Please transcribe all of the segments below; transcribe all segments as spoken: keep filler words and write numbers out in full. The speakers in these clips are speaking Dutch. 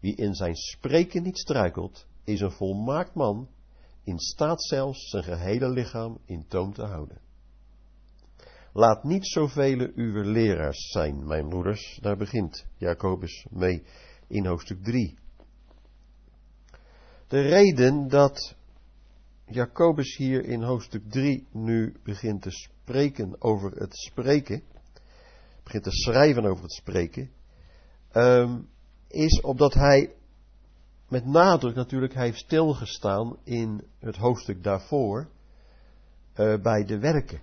Wie in zijn spreken niet struikelt, is een volmaakt man, in staat zelfs zijn gehele lichaam in toom te houden. Laat niet zoveel uw leraars zijn, mijn broeders. Daar begint Jacobus mee in hoofdstuk drie. De reden dat Jacobus hier in hoofdstuk drie nu begint te spreken over het spreken, begint te schrijven over het spreken, um, is omdat hij met nadruk natuurlijk hij heeft stilgestaan in het hoofdstuk daarvoor uh, bij de werken.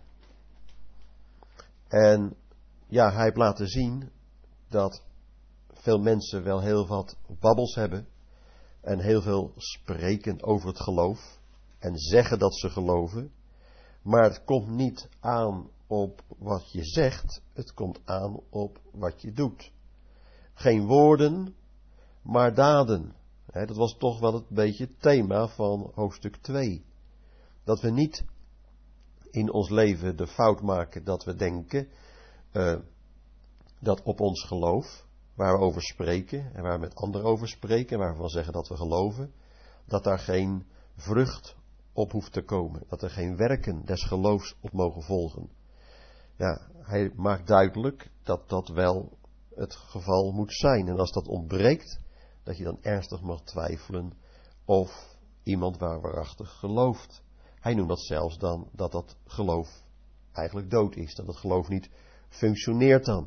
En ja, hij heeft laten zien dat veel mensen wel heel wat babbels hebben en heel veel spreken over het geloof en zeggen dat ze geloven, maar het komt niet aan op wat je zegt, het komt aan op wat je doet. Geen woorden, maar daden. He, dat was toch wel het beetje het thema van hoofdstuk twee. Dat we niet in ons leven de fout maken dat we denken uh, dat op ons geloof, waar we over spreken en waar we met anderen over spreken en waar we van zeggen dat we geloven, dat daar geen vrucht op hoeft te komen. Dat er geen werken des geloofs op mogen volgen. Ja, hij maakt duidelijk dat dat wel het geval moet zijn. En als dat ontbreekt, dat je dan ernstig mag twijfelen of iemand waar waarachtig gelooft. Hij noemt dat zelfs dan dat dat geloof eigenlijk dood is. Dat het geloof niet functioneert dan.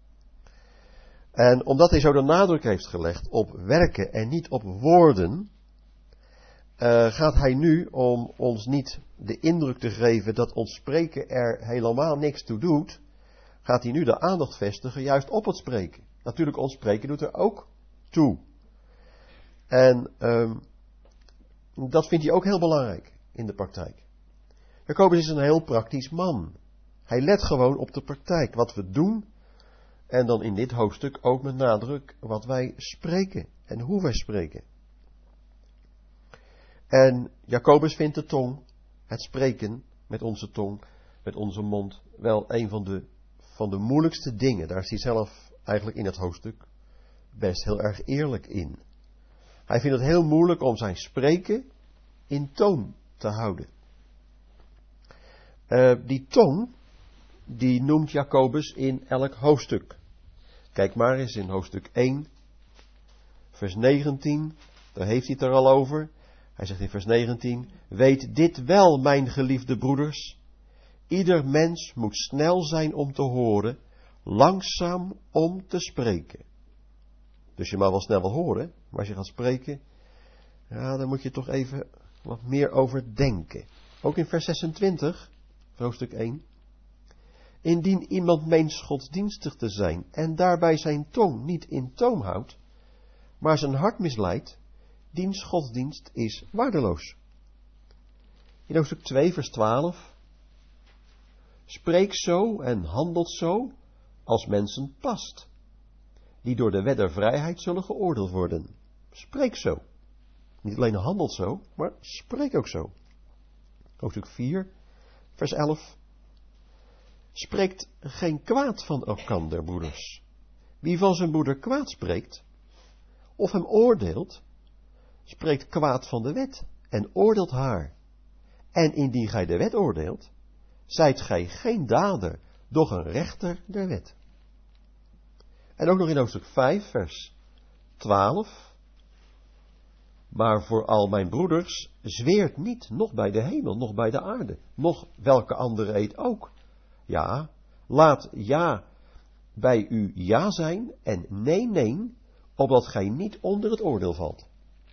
En omdat hij zo de nadruk heeft gelegd op werken en niet op woorden, uh, gaat hij nu, om ons niet de indruk te geven dat ons spreken er helemaal niks toe doet, gaat hij nu de aandacht vestigen juist op het spreken. Natuurlijk, ons spreken doet er ook toe. En um, dat vindt hij ook heel belangrijk in de praktijk. Jacobus is een heel praktisch man. Hij let gewoon op de praktijk, wat we doen. En dan in dit hoofdstuk ook met nadruk wat wij spreken en hoe wij spreken. En Jacobus vindt de tong, het spreken met onze tong, met onze mond, wel een van de, van de moeilijkste dingen. Daar is hij zelf eigenlijk in het hoofdstuk best heel erg eerlijk in. Hij vindt het heel moeilijk om zijn spreken in toom te houden. Uh, die tong, die noemt Jacobus in elk hoofdstuk. Kijk maar eens in hoofdstuk één, vers negentien, daar heeft hij het er al over. Hij zegt in vers negentien, weet dit wel, mijn geliefde broeders. Ieder mens moet snel zijn om te horen, langzaam om te spreken. Dus je mag wel snel wel horen, maar als je gaat spreken, ja, dan moet je toch even wat meer over denken. Ook in vers zesentwintig, hoofdstuk één. Indien iemand meent godsdienstig te zijn en daarbij zijn tong niet in toom houdt, maar zijn hart misleidt, diens godsdienst is waardeloos. In hoofdstuk twee, vers twaalf. Spreek zo en handelt zo als mensen past, die door de wet der vrijheid zullen geoordeeld worden. Spreek zo. Niet alleen handelt zo, maar spreek ook zo. Hoofdstuk vier, vers elf. Spreekt geen kwaad van elkander, broeders. Wie van zijn broeder kwaad spreekt, of hem oordeelt, spreekt kwaad van de wet en oordeelt haar. En indien gij de wet oordeelt, zijt gij geen dader, doch een rechter der wet. En ook nog in hoofdstuk vijf, vers twaalf. Maar voor al mijn broeders, zweert niet, nog bij de hemel, nog bij de aarde, nog welke andere eed ook. Ja, laat ja bij u ja zijn en nee, nee, opdat gij niet onder het oordeel valt.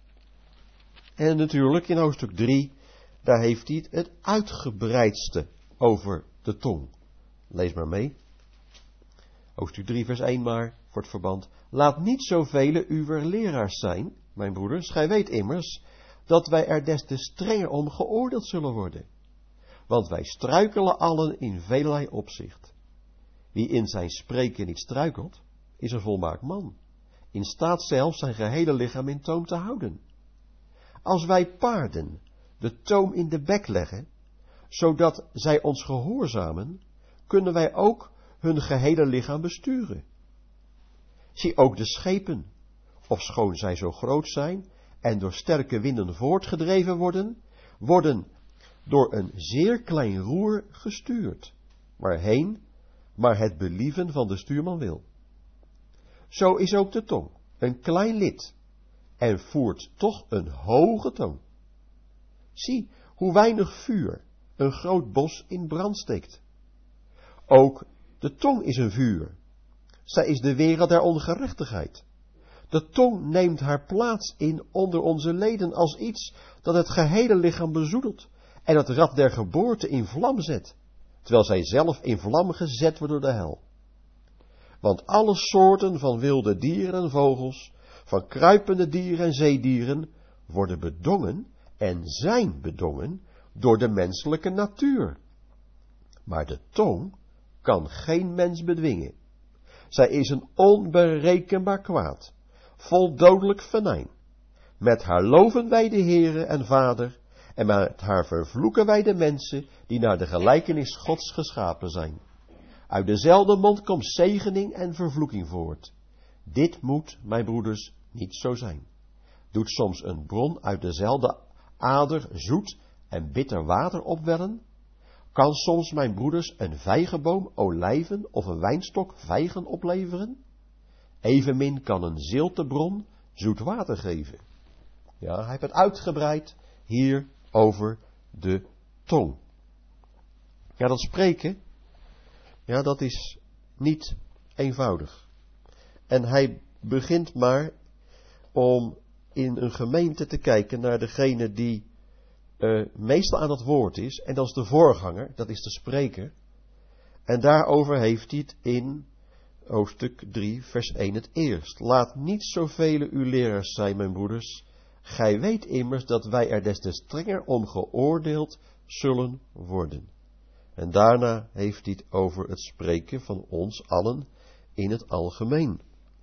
En natuurlijk in hoofdstuk drie, daar heeft hij het, het uitgebreidste over de tong. Lees maar mee. Hoofdstuk drie vers één maar, voor het verband. Laat niet zoveel uwer leraars zijn, mijn broeders. Gij weet immers dat wij er des te strenger om geoordeeld zullen worden. Want wij struikelen allen in velerlei opzicht. Wie in zijn spreken niet struikelt, is een volmaakt man, in staat zelfs zijn gehele lichaam in toom te houden. Als wij paarden de toom in de bek leggen, zodat zij ons gehoorzamen, kunnen wij ook hun gehele lichaam besturen. Zie ook de schepen, ofschoon zij zo groot zijn en door sterke winden voortgedreven worden, worden door een zeer klein roer gestuurd, waarheen maar het believen van de stuurman wil. Zo is ook de tong, een klein lid, en voert toch een hoge toon. Zie, hoe weinig vuur een groot bos in brand steekt. Ook de tong is een vuur. Zij is de wereld der ongerechtigheid. De tong neemt haar plaats in onder onze leden als iets dat het gehele lichaam bezoedelt en het rad der geboorte in vlam zet, terwijl zij zelf in vlam gezet wordt door de hel. Want alle soorten van wilde dieren en vogels, van kruipende dieren en zeedieren, worden bedongen en zijn bedongen door de menselijke natuur. Maar de tong kan geen mens bedwingen. Zij is een onberekenbaar kwaad, vol dodelijk venijn. Met haar loven wij de Heere en Vader, en met haar vervloeken wij de mensen die naar de gelijkenis Gods geschapen zijn. Uit dezelfde mond komt zegening en vervloeking voort. Dit moet, mijn broeders, niet zo zijn. Doet soms een bron uit dezelfde ader zoet en bitter water opwellen? Kan soms, mijn broeders, een vijgenboom olijven of een wijnstok vijgen opleveren? Evenmin kan een ziltebron zoet water geven. Ja, hij heeft het uitgebreid hier over de tong. Ja, dat spreken, ja, dat is niet eenvoudig. En hij begint maar om in een gemeente te kijken naar degene die uh, meestal aan het woord is. En dat is de voorganger, dat is de spreker. En daarover heeft hij het in hoofdstuk drie, vers één het eerst. Laat niet zoveel uw leraars zijn, mijn broeders. Gij weet immers dat wij er des te strenger om geoordeeld zullen worden. En daarna heeft hij het over het spreken van ons allen in het algemeen.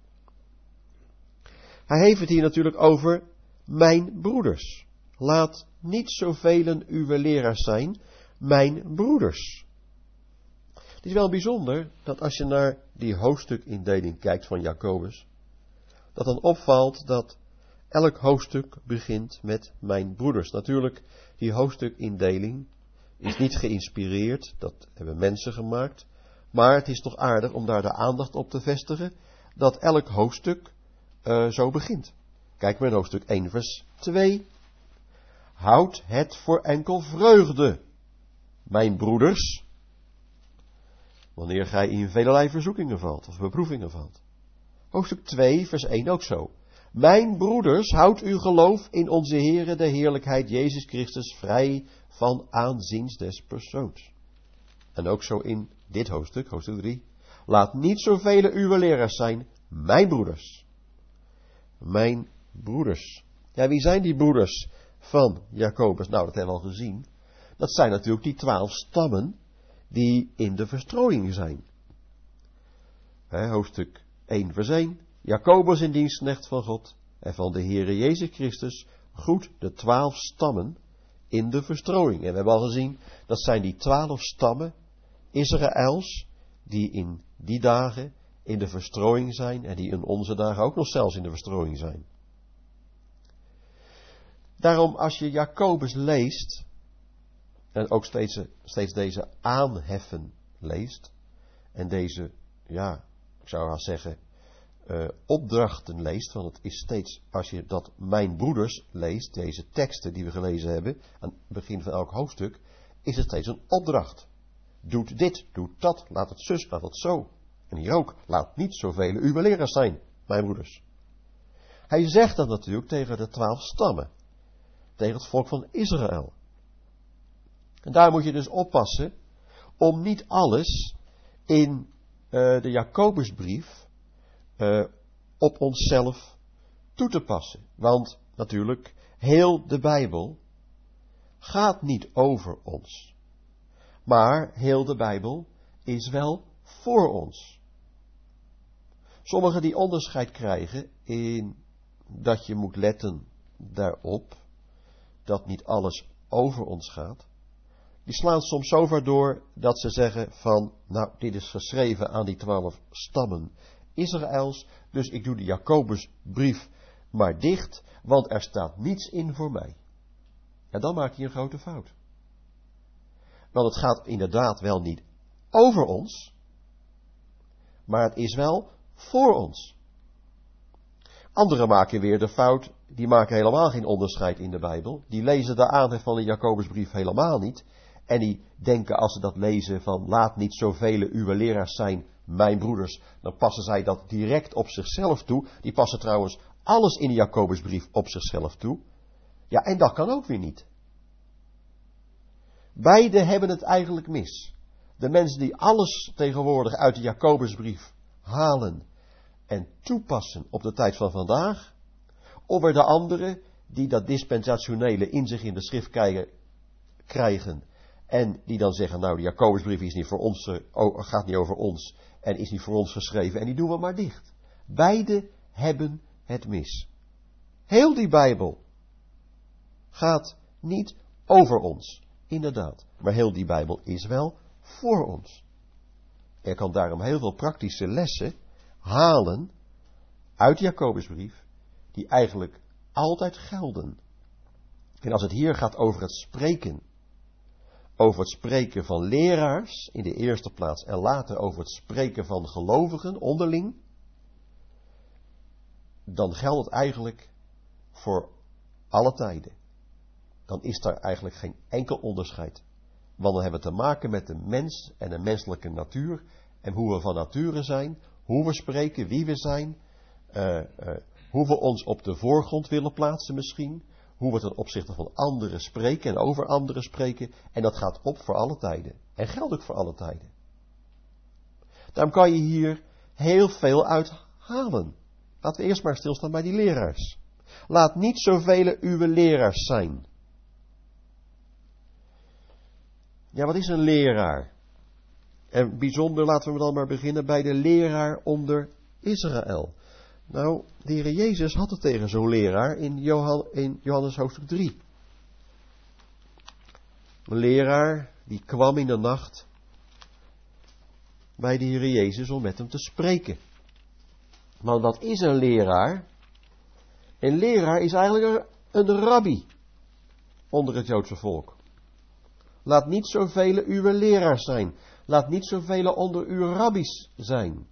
Hij heeft het hier natuurlijk over mijn broeders. Laat niet zoveel uw leraars zijn, mijn broeders. Het is wel bijzonder dat als je naar die hoofdstukindeling kijkt van Jacobus, dat dan opvalt dat elk hoofdstuk begint met mijn broeders. Natuurlijk, die hoofdstukindeling is niet geïnspireerd, dat hebben mensen gemaakt, maar het is toch aardig om daar de aandacht op te vestigen, dat elk hoofdstuk uh, zo begint. Kijk maar in hoofdstuk één vers twee. Houd het voor enkel vreugde, mijn broeders, wanneer gij in velerlei verzoekingen valt, of beproevingen valt. Hoofdstuk twee vers één ook zo. Mijn broeders, houd uw geloof in onze Heere, de heerlijkheid Jezus Christus, vrij van aanziens des persoons. En ook zo in dit hoofdstuk, hoofdstuk drie. Laat niet zoveel uw leraars zijn, mijn broeders. Mijn broeders. Ja, wie zijn die broeders van Jacobus? Nou, dat hebben we al gezien. Dat zijn natuurlijk die twaalf stammen die in de verstrooiing zijn. He, hoofdstuk één vers één. Jacobus in dienstknecht van God en van de Heere Jezus Christus groet de twaalf stammen in de verstrooiing. En we hebben al gezien, dat zijn die twaalf stammen Israëls die in die dagen in de verstrooiing zijn en die in onze dagen ook nog zelfs in de verstrooiing zijn. Daarom als je Jacobus leest en ook steeds, steeds deze aanheffen leest en deze, ja, ik zou wel zeggen, Uh, opdrachten leest, want het is steeds, als je dat mijn broeders leest, deze teksten die we gelezen hebben, aan het begin van elk hoofdstuk, is het steeds een opdracht. Doet dit, doet dat, laat het zus, laat het zo. En hier ook, laat niet zoveel uw leraars zijn, mijn broeders. Hij zegt dat natuurlijk tegen de twaalf stammen, tegen het volk van Israël. En daar moet je dus oppassen, om niet alles in uh, de Jacobusbrief Uh, op onszelf toe te passen. Want natuurlijk, heel de Bijbel gaat niet over ons. Maar heel de Bijbel is wel voor ons. Sommigen die onderscheid krijgen in dat je moet letten daarop dat niet alles over ons gaat. Die slaan soms zo ver door dat ze zeggen van, nou, dit is geschreven aan die twaalf stammen Israëls, dus ik doe de Jacobusbrief maar dicht, want er staat niets in voor mij. En dan maak je een grote fout. Want het gaat inderdaad wel niet over ons, maar het is wel voor ons. Anderen maken weer de fout, die maken helemaal geen onderscheid in de Bijbel. Die lezen de aanhef van de Jacobusbrief helemaal niet. En die denken als ze dat lezen van laat niet zoveel uw leraars zijn, mijn broeders. Dan passen zij dat direct op zichzelf toe. Die passen trouwens alles in de Jacobusbrief op zichzelf toe. Ja, en dat kan ook weer niet. Beide hebben het eigenlijk mis. De mensen die alles tegenwoordig uit de Jacobusbrief halen en toepassen op de tijd van vandaag, of er de anderen die dat dispensationele in zich in de schrift krijgen en die dan zeggen, nou de Jacobusbrief is niet voor ons, gaat niet over ons en is niet voor ons geschreven en die doen we maar dicht. Beide hebben het mis. Heel die Bijbel gaat niet over ons, inderdaad, maar heel die Bijbel is wel voor ons. Er kan daarom heel veel praktische lessen halen uit de Jacobusbrief, die eigenlijk altijd gelden. En als het hier gaat over het spreken, over het spreken van leraars in de eerste plaats en later over het spreken van gelovigen onderling, dan geldt het eigenlijk voor alle tijden. Dan is daar eigenlijk geen enkel onderscheid. Want dan hebben we te maken met de mens en de menselijke natuur en hoe we van nature zijn, hoe we spreken, wie we zijn, uh, uh, hoe we ons op de voorgrond willen plaatsen misschien, hoe we ten opzichte van anderen spreken en over anderen spreken. En dat gaat op voor alle tijden. En geldt ook voor alle tijden. Daarom kan je hier heel veel uit halen. Laten we eerst maar stilstaan bij die leraars. Laat niet zoveel uw leraars zijn. Ja, wat is een leraar? En bijzonder laten we dan maar beginnen bij de leraar onder Israël. Nou, de Heer Jezus had het tegen zo'n leraar in, Johan, in Johannes hoofdstuk drie. Een leraar die kwam in de nacht bij de Heer Jezus om met hem te spreken. Maar wat is een leraar? Een leraar is eigenlijk een rabbi onder het Joodse volk. Laat niet zoveel uw leraars zijn. Laat niet zoveel onder uw rabbies zijn.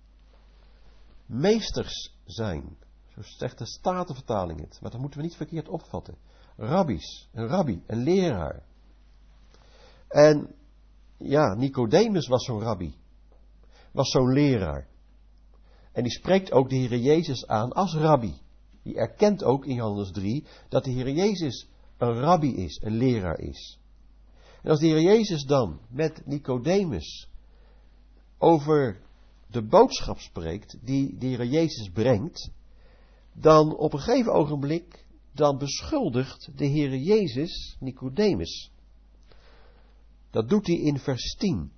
Meesters zijn. Zo zegt de Statenvertaling het. Maar dat moeten we niet verkeerd opvatten. Rabbies. Een rabbi. Een leraar. En ja, Nicodemus was zo'n rabbi. Was zo'n leraar. En die spreekt ook de Heer Jezus aan als rabbi. Die erkent ook in Johannes drie dat de Heer Jezus een rabbi is. Een leraar is. En als de Heer Jezus dan met Nicodemus over de boodschap spreekt die de Heer Jezus brengt, dan op een gegeven ogenblik, dan beschuldigt de Heer Jezus Nicodemus. Dat doet hij in vers tien.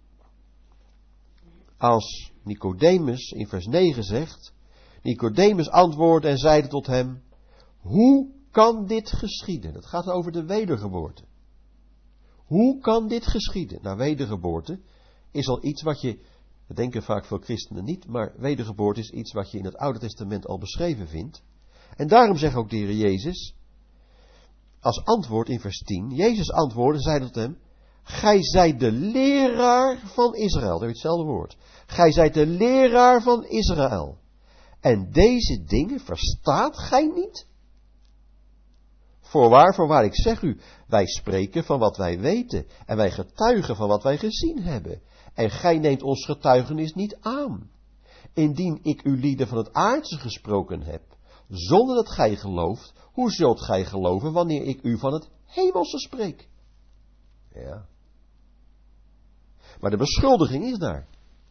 Als Nicodemus in vers negen zegt, Nicodemus antwoordde en zeide tot hem, hoe kan dit geschieden? Dat gaat over de wedergeboorte. Hoe kan dit geschieden? Nou, wedergeboorte is al iets wat je, dat denken vaak veel christenen niet, maar wedergeboorte is iets wat je in het Oude Testament al beschreven vindt. En daarom zegt ook de Heer Jezus, als antwoord in vers tien, Jezus antwoordde en zei tot hem, gij zijt de leraar van Israël. Dat is hetzelfde woord. Gij zijt de leraar van Israël. En deze dingen verstaat gij niet? Voorwaar, voorwaar, ik zeg u, wij spreken van wat wij weten en wij getuigen van wat wij gezien hebben. En gij neemt ons getuigenis niet aan. Indien ik u lieden van het aardse gesproken heb, zonder dat gij gelooft, hoe zult gij geloven wanneer ik u van het hemelse spreek? Ja. Maar de beschuldiging is daar.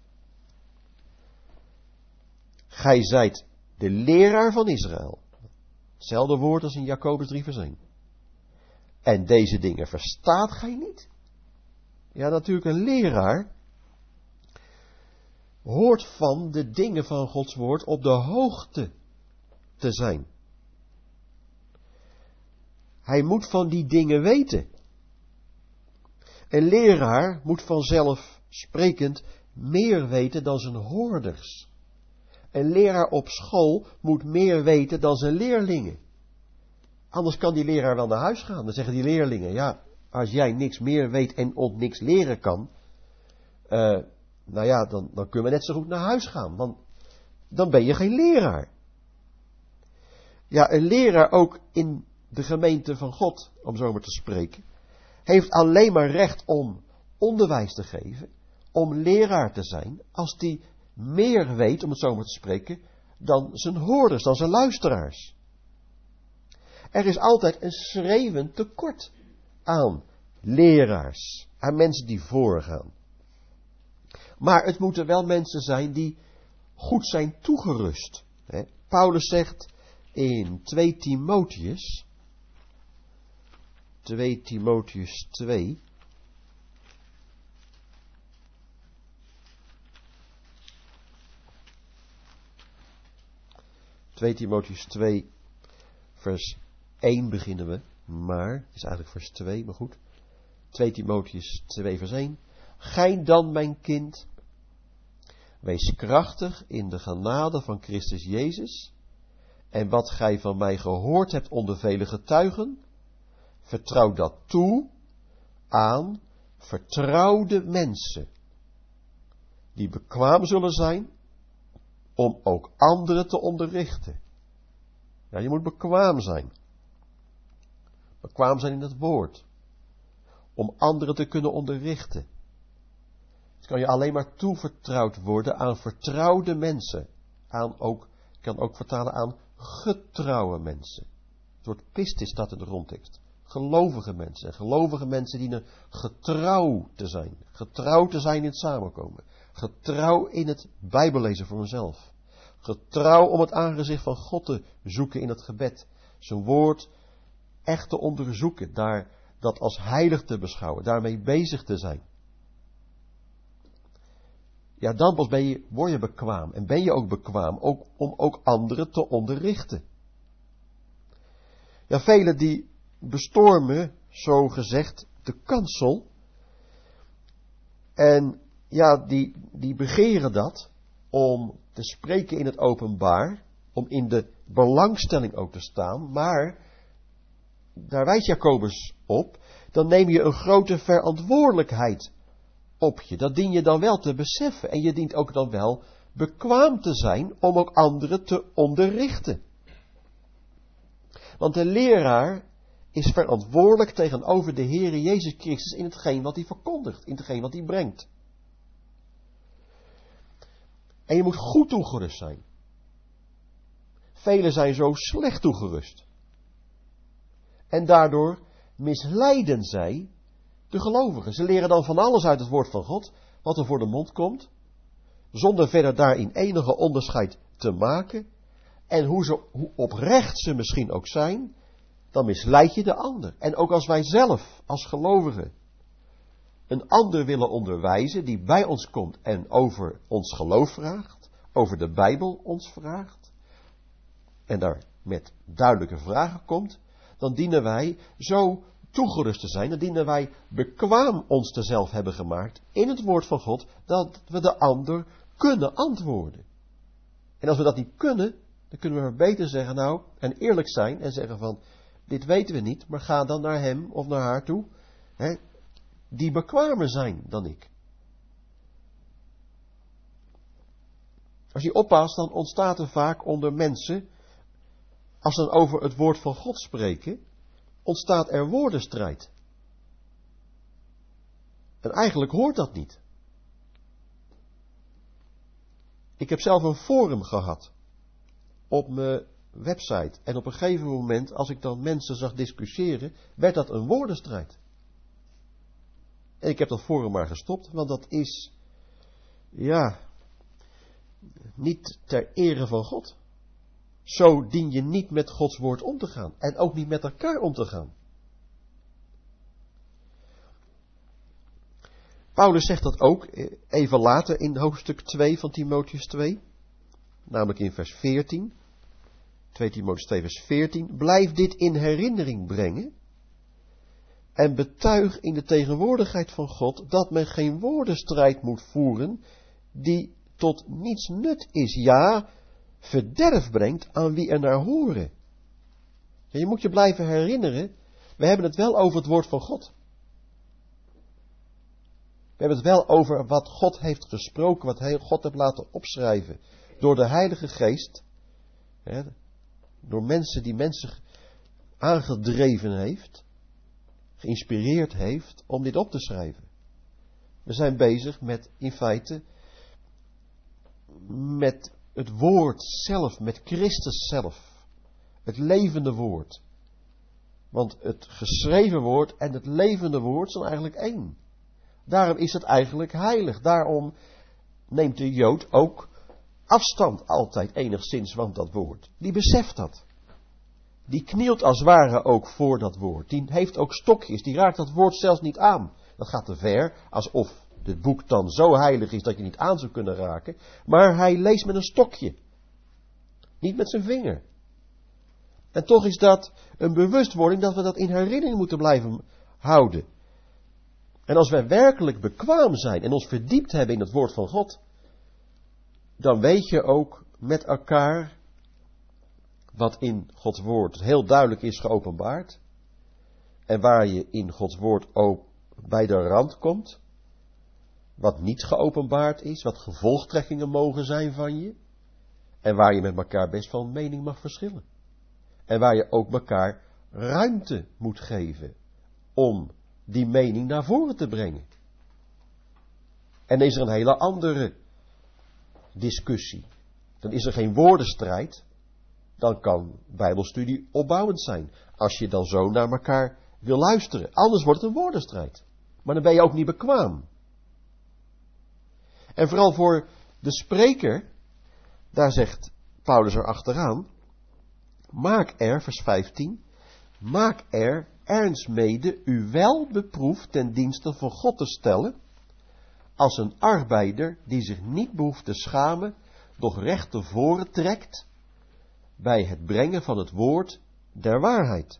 Gij zijt de leraar van Israël. Hetzelfde woord als in Jacobus drie vers één. En deze dingen verstaat gij niet? Ja, natuurlijk een leraar hoort van de dingen van Gods woord op de hoogte te zijn. Hij moet van die dingen weten. Een leraar moet vanzelf sprekend meer weten dan zijn hoorders. Een leraar op school moet meer weten dan zijn leerlingen. Anders kan die leraar wel naar huis gaan. Dan zeggen die leerlingen, ja, als jij niks meer weet en ons niks leren kan, uh, nou ja, dan, dan kunnen we net zo goed naar huis gaan. Want dan ben je geen leraar. Ja, een leraar ook in de gemeente van God, om zo maar te spreken, heeft alleen maar recht om onderwijs te geven, om leraar te zijn, als die meer weet, om het zo maar te spreken, dan zijn hoorders, dan zijn luisteraars. Er is altijd een schreeuwend tekort aan leraars, aan mensen die voorgaan. Maar het moeten wel mensen zijn die goed zijn toegerust. Paulus zegt in twee Timotheus, twee Timotheus twee, twee Timotheus twee, vers één beginnen we, maar, het is eigenlijk vers twee, maar goed. twee Timotheus twee, vers één. Gij dan, mijn kind, wees krachtig in de genade van Christus Jezus, en wat gij van mij gehoord hebt onder vele getuigen, vertrouw dat toe aan vertrouwde mensen, die bekwaam zullen zijn om ook anderen te onderrichten. Ja, je moet bekwaam zijn. Bekwaam zijn in het woord. Om anderen te kunnen onderrichten. Het kan je alleen maar toevertrouwd worden aan vertrouwde mensen. Aan ook, ik kan ook vertalen aan getrouwe mensen. Het woord pistis staat in de grondtekst. Gelovige mensen. En gelovige mensen dienen getrouw te zijn. Getrouw te zijn in het samenkomen. Getrouw in het bijbellezen voor mezelf. Getrouw om het aangezicht van God te zoeken in het gebed. Zijn woord echt te onderzoeken. Daar, dat als heilig te beschouwen. Daarmee bezig te zijn. Ja, dan pas ben je, word je bekwaam. En ben je ook bekwaam ook, om ook anderen te onderrichten. Ja, velen die bestormen, zo gezegd, de kansel. En ja, die, die begeren dat om te spreken in het openbaar. Om in de belangstelling ook te staan. Maar, daar wijst Jacobus op, dan neem je een grote verantwoordelijkheid op je. Dat dien je dan wel te beseffen. En je dient ook dan wel bekwaam te zijn om ook anderen te onderrichten. Want de leraar is verantwoordelijk tegenover de Heere Jezus Christus in hetgeen wat hij verkondigt, in hetgeen wat hij brengt. En je moet goed toegerust zijn. Velen zijn zo slecht toegerust. En daardoor misleiden zij de gelovigen. Ze leren dan van alles uit het woord van God, wat er voor de mond komt, zonder verder daarin enige onderscheid te maken. En hoe, ze, hoe oprecht ze misschien ook zijn, dan misleid je de ander. En ook als wij zelf, als gelovigen, een ander willen onderwijzen die bij ons komt en over ons geloof vraagt, over de Bijbel ons vraagt, en daar met duidelijke vragen komt, dan dienen wij zo toegerust te zijn, dan dienen wij bekwaam ons te zelf hebben gemaakt in het woord van God, dat we de ander kunnen antwoorden. En als we dat niet kunnen, dan kunnen we maar beter zeggen, nou, en eerlijk zijn en zeggen van, dit weten we niet, maar ga dan naar hem of naar haar toe, hè, die bekwamer zijn dan ik. Als je oppast, dan ontstaat er vaak onder mensen, als ze dan over het woord van God spreken, ontstaat er woordenstrijd. En eigenlijk hoort dat niet. Ik heb zelf een forum gehad op mijn website. En op een gegeven moment, als ik dan mensen zag discussiëren, werd dat een woordenstrijd. En ik heb dat forum maar gestopt, want dat is, ja, niet ter ere van God. Zo dien je niet met Gods woord om te gaan. En ook niet met elkaar om te gaan. Paulus zegt dat ook even later in hoofdstuk twee van Timotheus twee. Namelijk in vers veertien. twee Timotheus twee vers veertien. Blijf dit in herinnering brengen. En betuig in de tegenwoordigheid van God dat men geen woordenstrijd moet voeren die tot niets nut is. Ja, verderf brengt aan wie er naar horen. Ja, je moet je blijven herinneren, we hebben het wel over het woord van God. We hebben het wel over wat God heeft gesproken, wat God heeft laten opschrijven. Door de Heilige Geest. Hè, door mensen die mensen aangedreven heeft. Geïnspireerd heeft om dit op te schrijven. We zijn bezig met, in feite, met het woord zelf, met Christus zelf. Het levende woord. Want het geschreven woord en het levende woord zijn eigenlijk één. Daarom is het eigenlijk heilig. Daarom neemt de Jood ook afstand altijd enigszins van dat woord. Die beseft dat. Die knielt als het ware ook voor dat woord. Die heeft ook stokjes. Die raakt dat woord zelfs niet aan. Dat gaat te ver. Alsof het boek dan zo heilig is dat je niet aan zou kunnen raken. Maar hij leest met een stokje. Niet met zijn vinger. En toch is dat een bewustwording dat we dat in herinnering moeten blijven houden. En als wij werkelijk bekwaam zijn en ons verdiept hebben in het woord van God, dan weet je ook met elkaar wat in Gods woord heel duidelijk is geopenbaard. En waar je in Gods woord ook bij de rand komt. Wat niet geopenbaard is, wat gevolgtrekkingen mogen zijn van je. En waar je met elkaar best van mening mag verschillen. En waar je ook elkaar ruimte moet geven om die mening naar voren te brengen. En is er een hele andere discussie. Dan is er geen woordenstrijd. Dan kan bijbelstudie opbouwend zijn. Als je dan zo naar elkaar wil luisteren. Anders wordt het een woordenstrijd. Maar dan ben je ook niet bekwaam. En vooral voor de spreker, daar zegt Paulus er achteraan, maak er, vers vijftien, maak er ernst mede u wel beproefd ten dienste van God te stellen, als een arbeider die zich niet behoeft te schamen, doch recht tevoren trekt, bij het brengen van het woord der waarheid.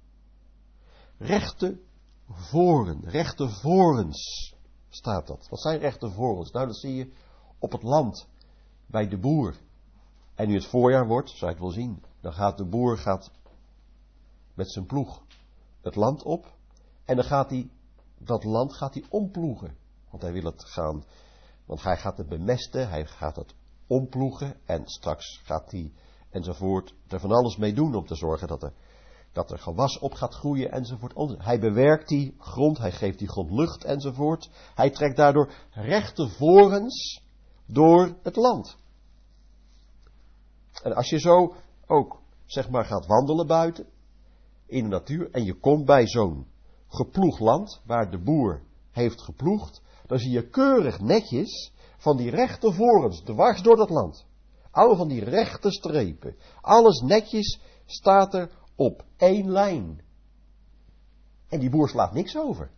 Rechte voren, rechte vorens staat dat. Wat zijn rechte vorens? Nou, dat zie je op het land, bij de boer. En nu het voorjaar wordt, zou je het wel zien, dan gaat de boer gaat met zijn ploeg het land op. En dan gaat hij, dat land gaat hij omploegen. Want hij wil het gaan, want hij gaat het bemesten, hij gaat het omploegen. En straks gaat hij enzovoort er van alles mee doen om te zorgen dat er, dat er gewas op gaat groeien enzovoort. Hij bewerkt die grond, hij geeft die grond lucht enzovoort. Hij trekt daardoor rechte vorens door het land. En als je zo ook, zeg maar, gaat wandelen buiten, in de natuur, en je komt bij zo'n geploegd land, waar de boer heeft geploegd, dan zie je keurig netjes van die rechte vorens, dwars door dat land. Alle van die rechte strepen. Alles netjes staat er op één lijn. En die boer slaat niks over.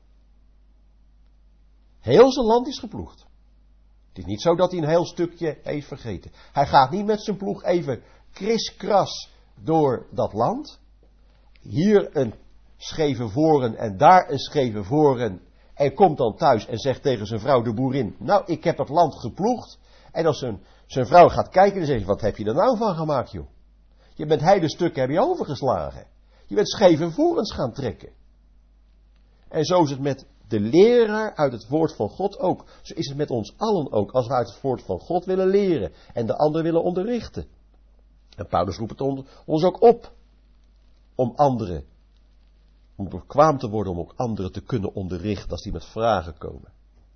Heel zijn land is geploegd. Het is niet zo dat hij een heel stukje heeft vergeten. Hij gaat niet met zijn ploeg even kriskras door dat land. Hier een scheve voren en daar een scheve voren. En komt dan thuis en zegt tegen zijn vrouw, de boerin, nou, ik heb het land geploegd. En als zijn, zijn vrouw gaat kijken, dan zegt ze, wat heb je er nou van gemaakt, joh? Je bent heide stukken heb je overgeslagen. Je bent scheve vorens gaan trekken. En zo is het met de leraar uit het woord van God ook. Zo is het met ons allen ook, als we uit het woord van God willen leren en de ander willen onderrichten. En Paulus roept het ons ook op om anderen, om bekwaam te worden, om ook anderen te kunnen onderrichten als die met vragen komen.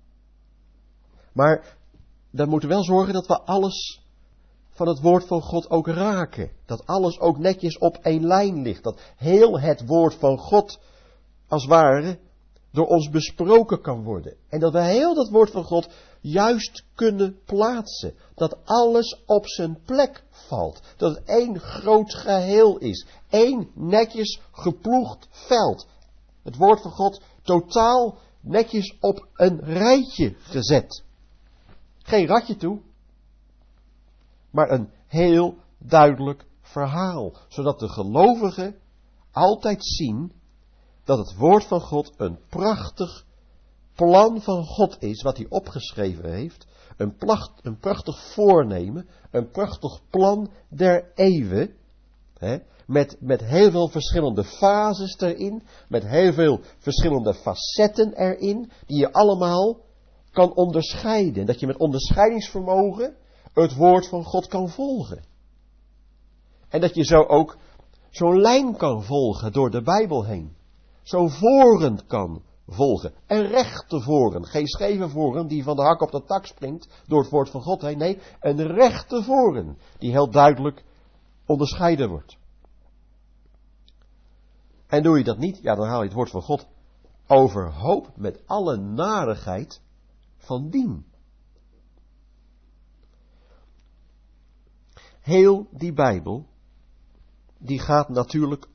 Maar dan moeten we wel zorgen dat we alles van het woord van God ook raken. Dat alles ook netjes op één lijn ligt. Dat heel het woord van God, als het ware, door ons besproken kan worden. En dat we heel dat woord van God juist kunnen plaatsen. Dat alles op zijn plek valt. Dat het één groot geheel is. Eén netjes geploegd veld. Het woord van God totaal netjes op een rijtje gezet. Geen ratje toe. Maar een heel duidelijk verhaal. Zodat de gelovigen altijd zien dat het woord van God een prachtig plan van God is, wat hij opgeschreven heeft. een, placht, een prachtig voornemen, een prachtig plan der eeuwen, hè, met, met heel veel verschillende fases erin, met heel veel verschillende facetten erin, die je allemaal kan onderscheiden. Dat je met onderscheidingsvermogen het woord van God kan volgen. En dat je zo ook zo'n lijn kan volgen door de Bijbel heen. Zo voren kan volgen. Een rechte voren. Geen scheve voren die van de hak op de tak springt door het woord van God heen. Nee, een rechte voren die heel duidelijk onderscheiden wordt. En doe je dat niet, ja, dan haal je het woord van God overhoop met alle narigheid van dien. Heel die Bijbel, die gaat natuurlijk,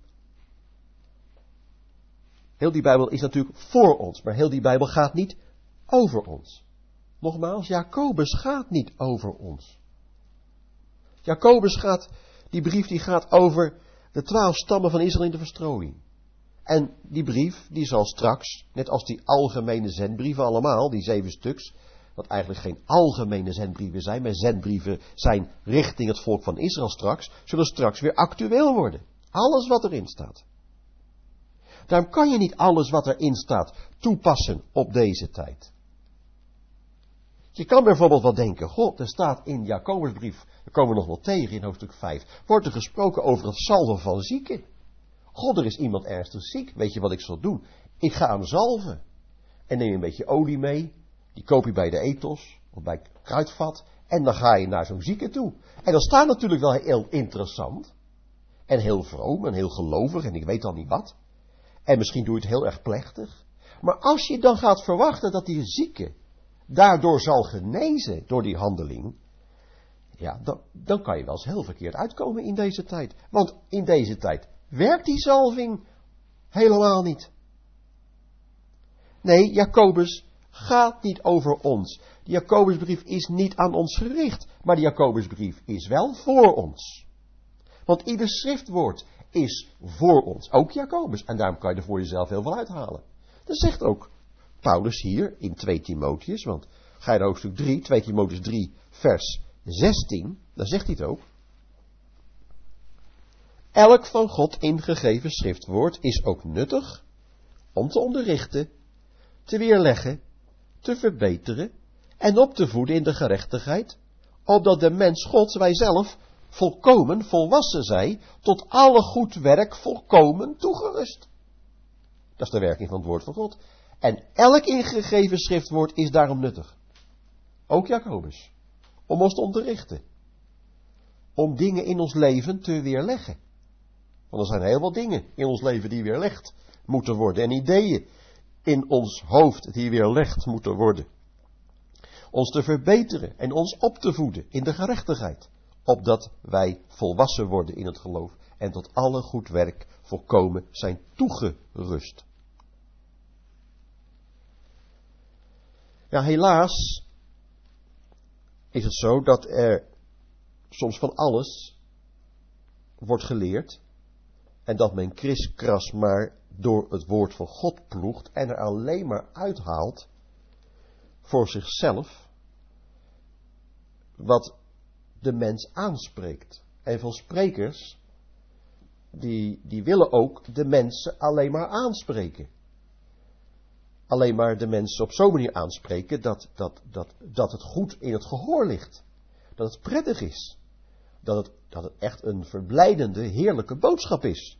heel die Bijbel is natuurlijk voor ons, maar heel die Bijbel gaat niet over ons. Nogmaals, Jacobus gaat niet over ons. Jacobus gaat, die brief die gaat over de twaalf stammen van Israël in de verstrooiing. En die brief, die zal straks, net als die algemene zendbrieven allemaal, die zeven stuks, wat eigenlijk geen algemene zendbrieven zijn, maar zendbrieven zijn richting het volk van Israël straks, zullen straks weer actueel worden. Alles wat erin staat. Daarom kan je niet alles wat erin staat toepassen op deze tijd. Je kan bijvoorbeeld wel denken, goh, er staat in Jacobusbrief, daar komen we nog wel tegen in hoofdstuk vijf, wordt er gesproken over het salven van zieken. God, er is iemand ernstig ziek, weet je wat ik zal doen? Ik ga hem zalven. En neem een beetje olie mee, die koop je bij de ethos, of bij het kruidvat, en dan ga je naar zo'n zieke toe. En dat staat natuurlijk wel heel interessant, en heel vroom, en heel gelovig, en ik weet al niet wat. En misschien doe je het heel erg plechtig. Maar als je dan gaat verwachten dat die zieke daardoor zal genezen door die handeling, ja, dan, dan kan je wel eens heel verkeerd uitkomen in deze tijd. Want in deze tijd werkt die zalving helemaal niet. Nee, Jacobus gaat niet over ons. De Jacobusbrief is niet aan ons gericht, maar de Jacobusbrief is wel voor ons. Want ieder schriftwoord is voor ons, ook Jacobus. En daarom kan je er voor jezelf heel veel uithalen. Dat zegt ook Paulus hier in twee Timotheus, want ga je naar hoofdstuk drie, twee Timotheus drie, vers zestien, dan zegt hij het ook. Elk van God ingegeven schriftwoord is ook nuttig om te onderrichten, te weerleggen, te verbeteren en op te voeden in de gerechtigheid, opdat de mens Gods, wij zelf, volkomen volwassen zij, tot alle goed werk volkomen toegerust. Dat is de werking van het woord van God. En elk ingegeven schriftwoord is daarom nuttig. Ook Jacobus. Om ons te onderrichten. Om dingen in ons leven te weerleggen. Want er zijn heel wat dingen in ons leven die weerlegd moeten worden. En ideeën in ons hoofd die weerlegd moeten worden. Ons te verbeteren en ons op te voeden in de gerechtigheid. Opdat wij volwassen worden in het geloof. En tot alle goed werk volkomen zijn toegerust. Ja, helaas is het zo dat er soms van alles wordt geleerd. En dat men kriskras maar door het woord van God ploegt en er alleen maar uithaalt voor zichzelf wat de mens aanspreekt. En van sprekers, die, die willen ook de mensen alleen maar aanspreken. Alleen maar de mensen op zo'n manier aanspreken dat, dat, dat, dat het goed in het gehoor ligt. Dat het prettig is. Dat het, dat het echt een verblijdende, heerlijke boodschap is.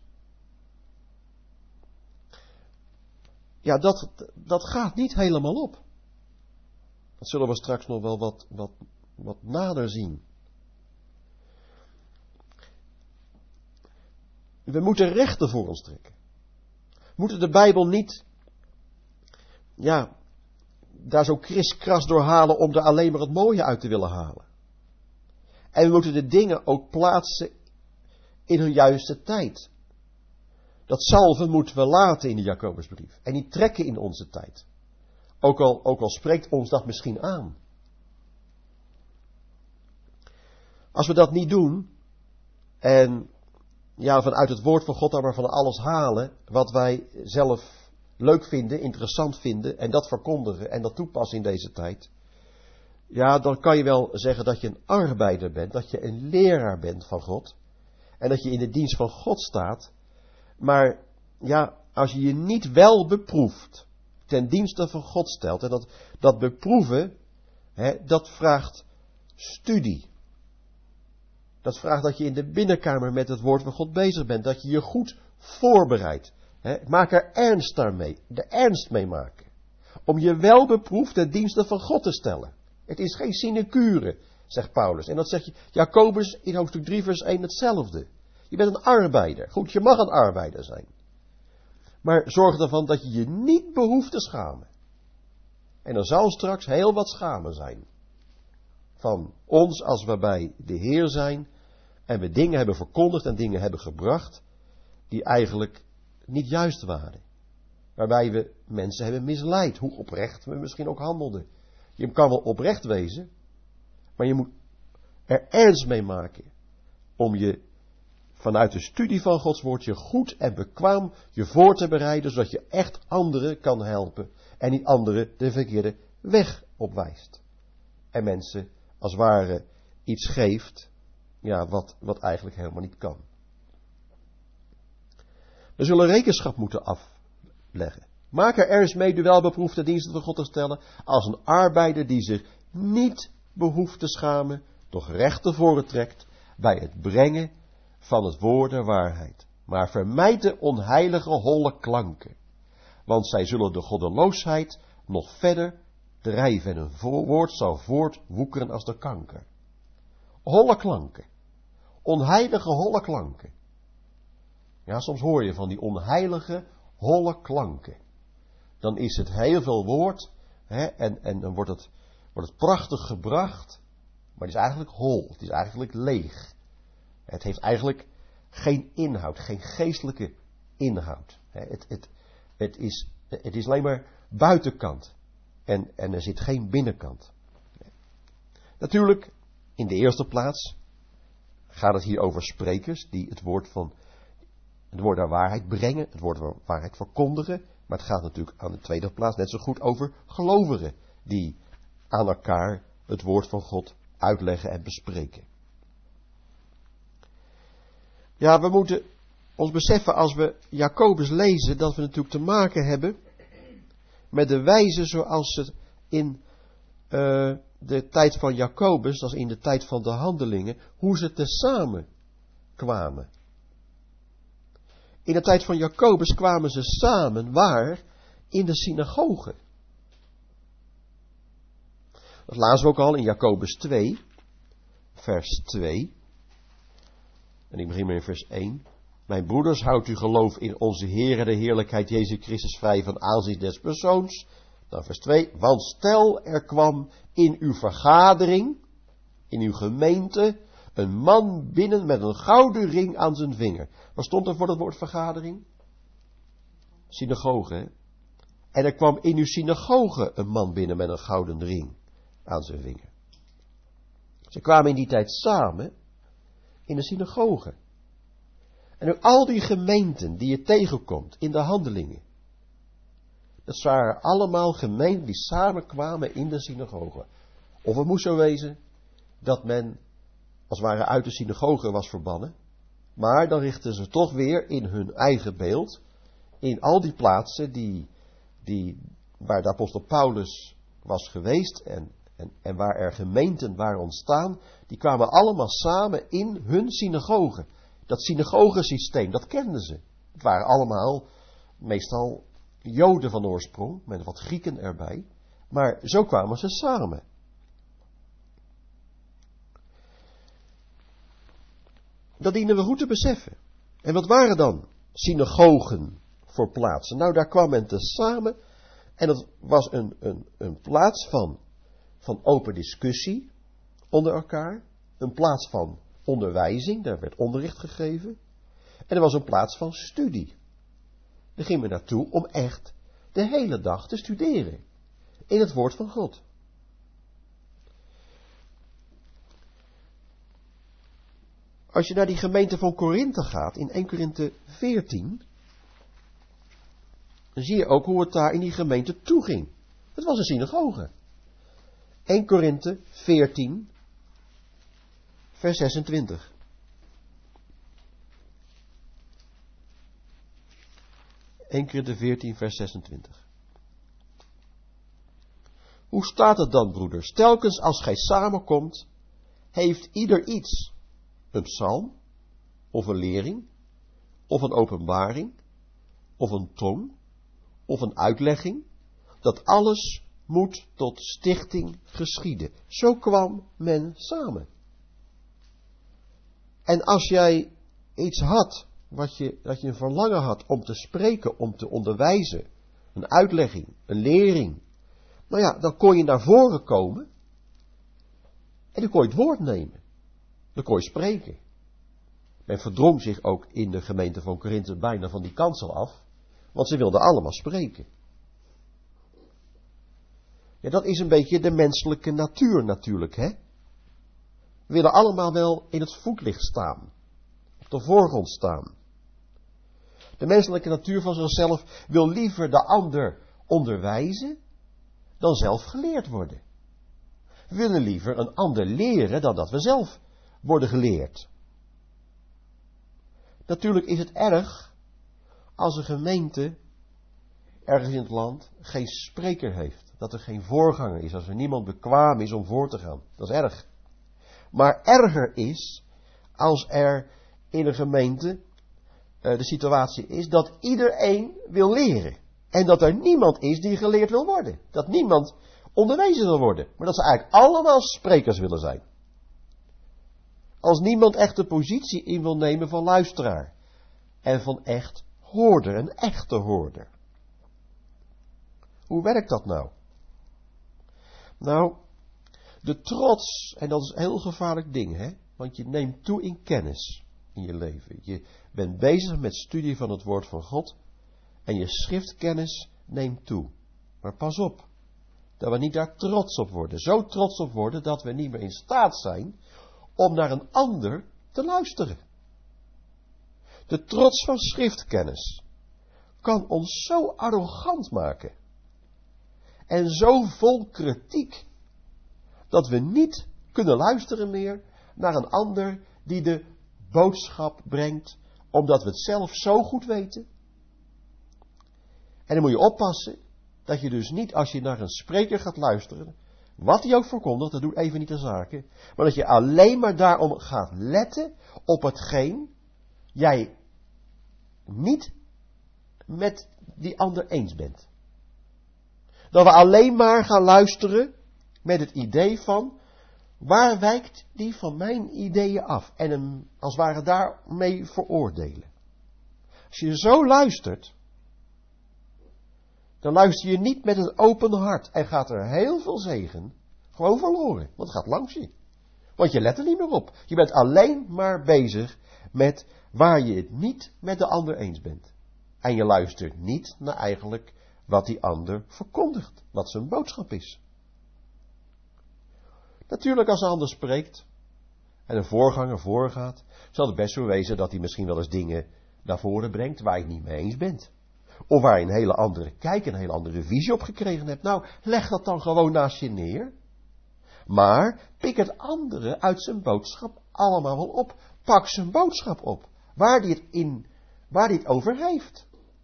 Ja, dat, dat gaat niet helemaal op. Dat zullen we straks nog wel wat, wat, wat nader zien. We moeten rechten voor ons trekken. We moeten de Bijbel niet, ja, daar zo kriskras door halen om er alleen maar het mooie uit te willen halen. En we moeten de dingen ook plaatsen in hun juiste tijd. Dat zalven moeten we laten in de Jacobusbrief. En niet trekken in onze tijd. Ook al, ook al spreekt ons dat misschien aan. Als we dat niet doen. En ja, vanuit het woord van God dan maar van alles halen. Wat wij zelf leuk vinden, interessant vinden. En dat verkondigen en dat toepassen in deze tijd. ja, dan kan je wel zeggen dat je een arbeider bent, dat je een leraar bent van God. En dat je in de dienst van God staat. Maar ja, als je je niet wel beproeft, ten dienste van God stelt. En dat, dat beproeven, hè, dat vraagt studie. Dat vraagt dat je in de binnenkamer met het woord van God bezig bent. Dat je je goed voorbereidt. Hè. Maak er ernst daarmee. De ernst mee maken. Om je wel beproefd ten dienste van God te stellen. Het is geen sinecure, zegt Paulus. En dat zegt je, Jacobus in hoofdstuk drie vers één hetzelfde. Je bent een arbeider. Goed, je mag een arbeider zijn. Maar zorg ervan dat je je niet behoeft te schamen. En er zal straks heel wat schamen zijn. Van ons als we bij de Heer zijn. En we dingen hebben verkondigd en dingen hebben gebracht. Die eigenlijk niet juist waren. Waarbij we mensen hebben misleid. Hoe oprecht we misschien ook handelden. Je kan wel oprecht wezen. Maar je moet er ernst mee maken. Om je vanuit de studie van Gods woord je goed en bekwaam je voor te bereiden. Zodat je echt anderen kan helpen. En niet anderen de verkeerde weg opwijst. En mensen als het ware iets geeft. Ja, wat, wat eigenlijk helemaal niet kan. We zullen rekenschap moeten afleggen. Maak er ernst mee de welbeproefde diensten van God te stellen. Als een arbeider die zich niet behoeft te schamen. Doch recht tevoren trekt. Bij het brengen van het woord der waarheid. Maar vermijd de onheilige holle klanken. Want zij zullen de goddeloosheid nog verder drijven. En een woord zal voortwoekeren als de kanker. Holle klanken. Onheilige holle klanken. Ja, soms hoor je van die onheilige holle klanken. Dan is het heel veel woord. Hè, en, en dan wordt het, wordt het prachtig gebracht. Maar het is eigenlijk hol. Het is eigenlijk leeg. Het heeft eigenlijk geen inhoud. Geen geestelijke inhoud. Hè, het, het, het, is, het is alleen maar buitenkant. En, en er zit geen binnenkant. Natuurlijk, in de eerste plaats gaat het hier over sprekers die het woord van het woord der waarheid brengen, het woord der waarheid verkondigen. Maar het gaat natuurlijk aan de tweede plaats net zo goed over gelovigen die aan elkaar het woord van God uitleggen en bespreken. Ja, we moeten ons beseffen als we Jacobus lezen dat we natuurlijk te maken hebben met de wijze zoals het in uh, de tijd van Jacobus, dat is in de tijd van de handelingen, hoe ze tezamen kwamen. In de tijd van Jacobus kwamen ze samen waar? In de synagoge. Dat lazen we ook al in Jacobus twee, vers twee. En ik begin maar in vers één. Mijn broeders, houdt uw geloof in onze Heer en de heerlijkheid Jezus Christus vrij van aanzien des persoons. Dan vers twee. Want stel er kwam in uw vergadering, in uw gemeente, een man binnen met een gouden ring aan zijn vinger. Wat stond er voor dat woord vergadering? Synagoge, hè? En er kwam in uw synagoge een man binnen met een gouden ring aan zijn vinger. Ze kwamen in die tijd samen in de synagoge. En ook al die gemeenten die je tegenkomt in de handelingen. Dat waren allemaal gemeenten die samenkwamen in de synagoge. Of het moest zo wezen dat men als het ware uit de synagoge was verbannen. Maar dan richten ze toch weer in hun eigen beeld. In al die plaatsen die, die, waar de apostel Paulus was geweest. En, en, en waar er gemeenten waren ontstaan. Die kwamen allemaal samen in hun synagoge. Dat synagogesysteem, dat kenden ze. Het waren allemaal meestal Joden van oorsprong. Met wat Grieken erbij. Maar zo kwamen ze samen. Dat dienen we goed te beseffen. En wat waren dan synagogen voor plaatsen? Nou, daar kwam men te samen. En dat was een, een, een plaats van, van open discussie onder elkaar. Een plaats van onderwijzing, daar werd onderricht gegeven. En er was een plaats van studie. Daar gingen we naartoe om echt de hele dag te studeren. In het woord van God. Als je naar die gemeente van Korinthe gaat, in eerste Korinthe veertien, dan zie je ook hoe het daar in die gemeente toeging. Het was een synagoge. eerste Korinthe veertien, vers zesentwintig. eerste Korinthe veertien, vers zesentwintig. Hoe staat het dan, broeders? Telkens als gij samenkomt, heeft ieder iets. Een psalm, of een lering, of een openbaring, of een tong, of een uitlegging. Dat alles moet tot stichting geschieden. Zo kwam men samen. En als jij iets had, wat je, dat je een verlangen had om te spreken, om te onderwijzen, een uitlegging, een lering, nou ja, dan kon je naar voren komen en dan kon je het woord nemen. Dan kon je spreken. Men verdrong zich ook in de gemeente van Korinthe bijna van die kansel af, want ze wilden allemaal spreken. Ja, dat is een beetje de menselijke natuur natuurlijk, hè. We willen allemaal wel in het voetlicht staan, op de voorgrond staan. De menselijke natuur van zichzelf wil liever de ander onderwijzen dan zelf geleerd worden. We willen liever een ander leren dan dat we zelf worden geleerd. Natuurlijk is het erg als een gemeente ergens in het land geen spreker heeft. Dat er geen voorganger is, als er niemand bekwaam is om voor te gaan. Dat is erg. Maar erger is als er in een gemeente uh, de situatie is dat iedereen wil leren. En dat er niemand is die geleerd wil worden. Dat niemand onderwezen wil worden. Maar dat ze eigenlijk allemaal sprekers willen zijn. Als niemand echt de positie in wil nemen van luisteraar. En van echt hoorder, een echte hoorder. Hoe werkt dat nou? Nou, de trots, en dat is een heel gevaarlijk ding, hè? Want je neemt toe in kennis in je leven. Je bent bezig met studie van het woord van God. En je schriftkennis neemt toe. Maar pas op, dat we niet daar trots op worden. Zo trots op worden dat we niet meer in staat zijn om naar een ander te luisteren. De trots van schriftkennis kan ons zo arrogant maken. En zo vol kritiek, dat we niet kunnen luisteren meer naar een ander die de boodschap brengt, omdat we het zelf zo goed weten. En dan moet je oppassen, dat je dus niet, als je naar een spreker gaat luisteren, wat hij ook verkondigt, dat doet even niet de zaken, maar dat je alleen maar daarom gaat letten op hetgeen jij niet met die ander eens bent. Dat we alleen maar gaan luisteren met het idee van, waar wijkt die van mijn ideeën af? En hem als het ware daarmee veroordelen. Als je zo luistert, dan luister je niet met een open hart en gaat er heel veel zegen gewoon verloren. Want het gaat langs je. Want je let er niet meer op. Je bent alleen maar bezig met waar je het niet met de ander eens bent. En je luistert niet naar eigenlijk wat die ander verkondigt. Wat zijn boodschap is. Natuurlijk als een ander spreekt en een voorganger voorgaat, zal het best zo wezen dat hij misschien wel eens dingen naar voren brengt waar je het niet mee eens bent. Of waar je een hele andere kijk, een hele andere visie op gekregen hebt. Nou, leg dat dan gewoon naast je neer. Maar pik het andere uit zijn boodschap allemaal wel op. Pak zijn boodschap op. Waar die het in, waar die het over heeft.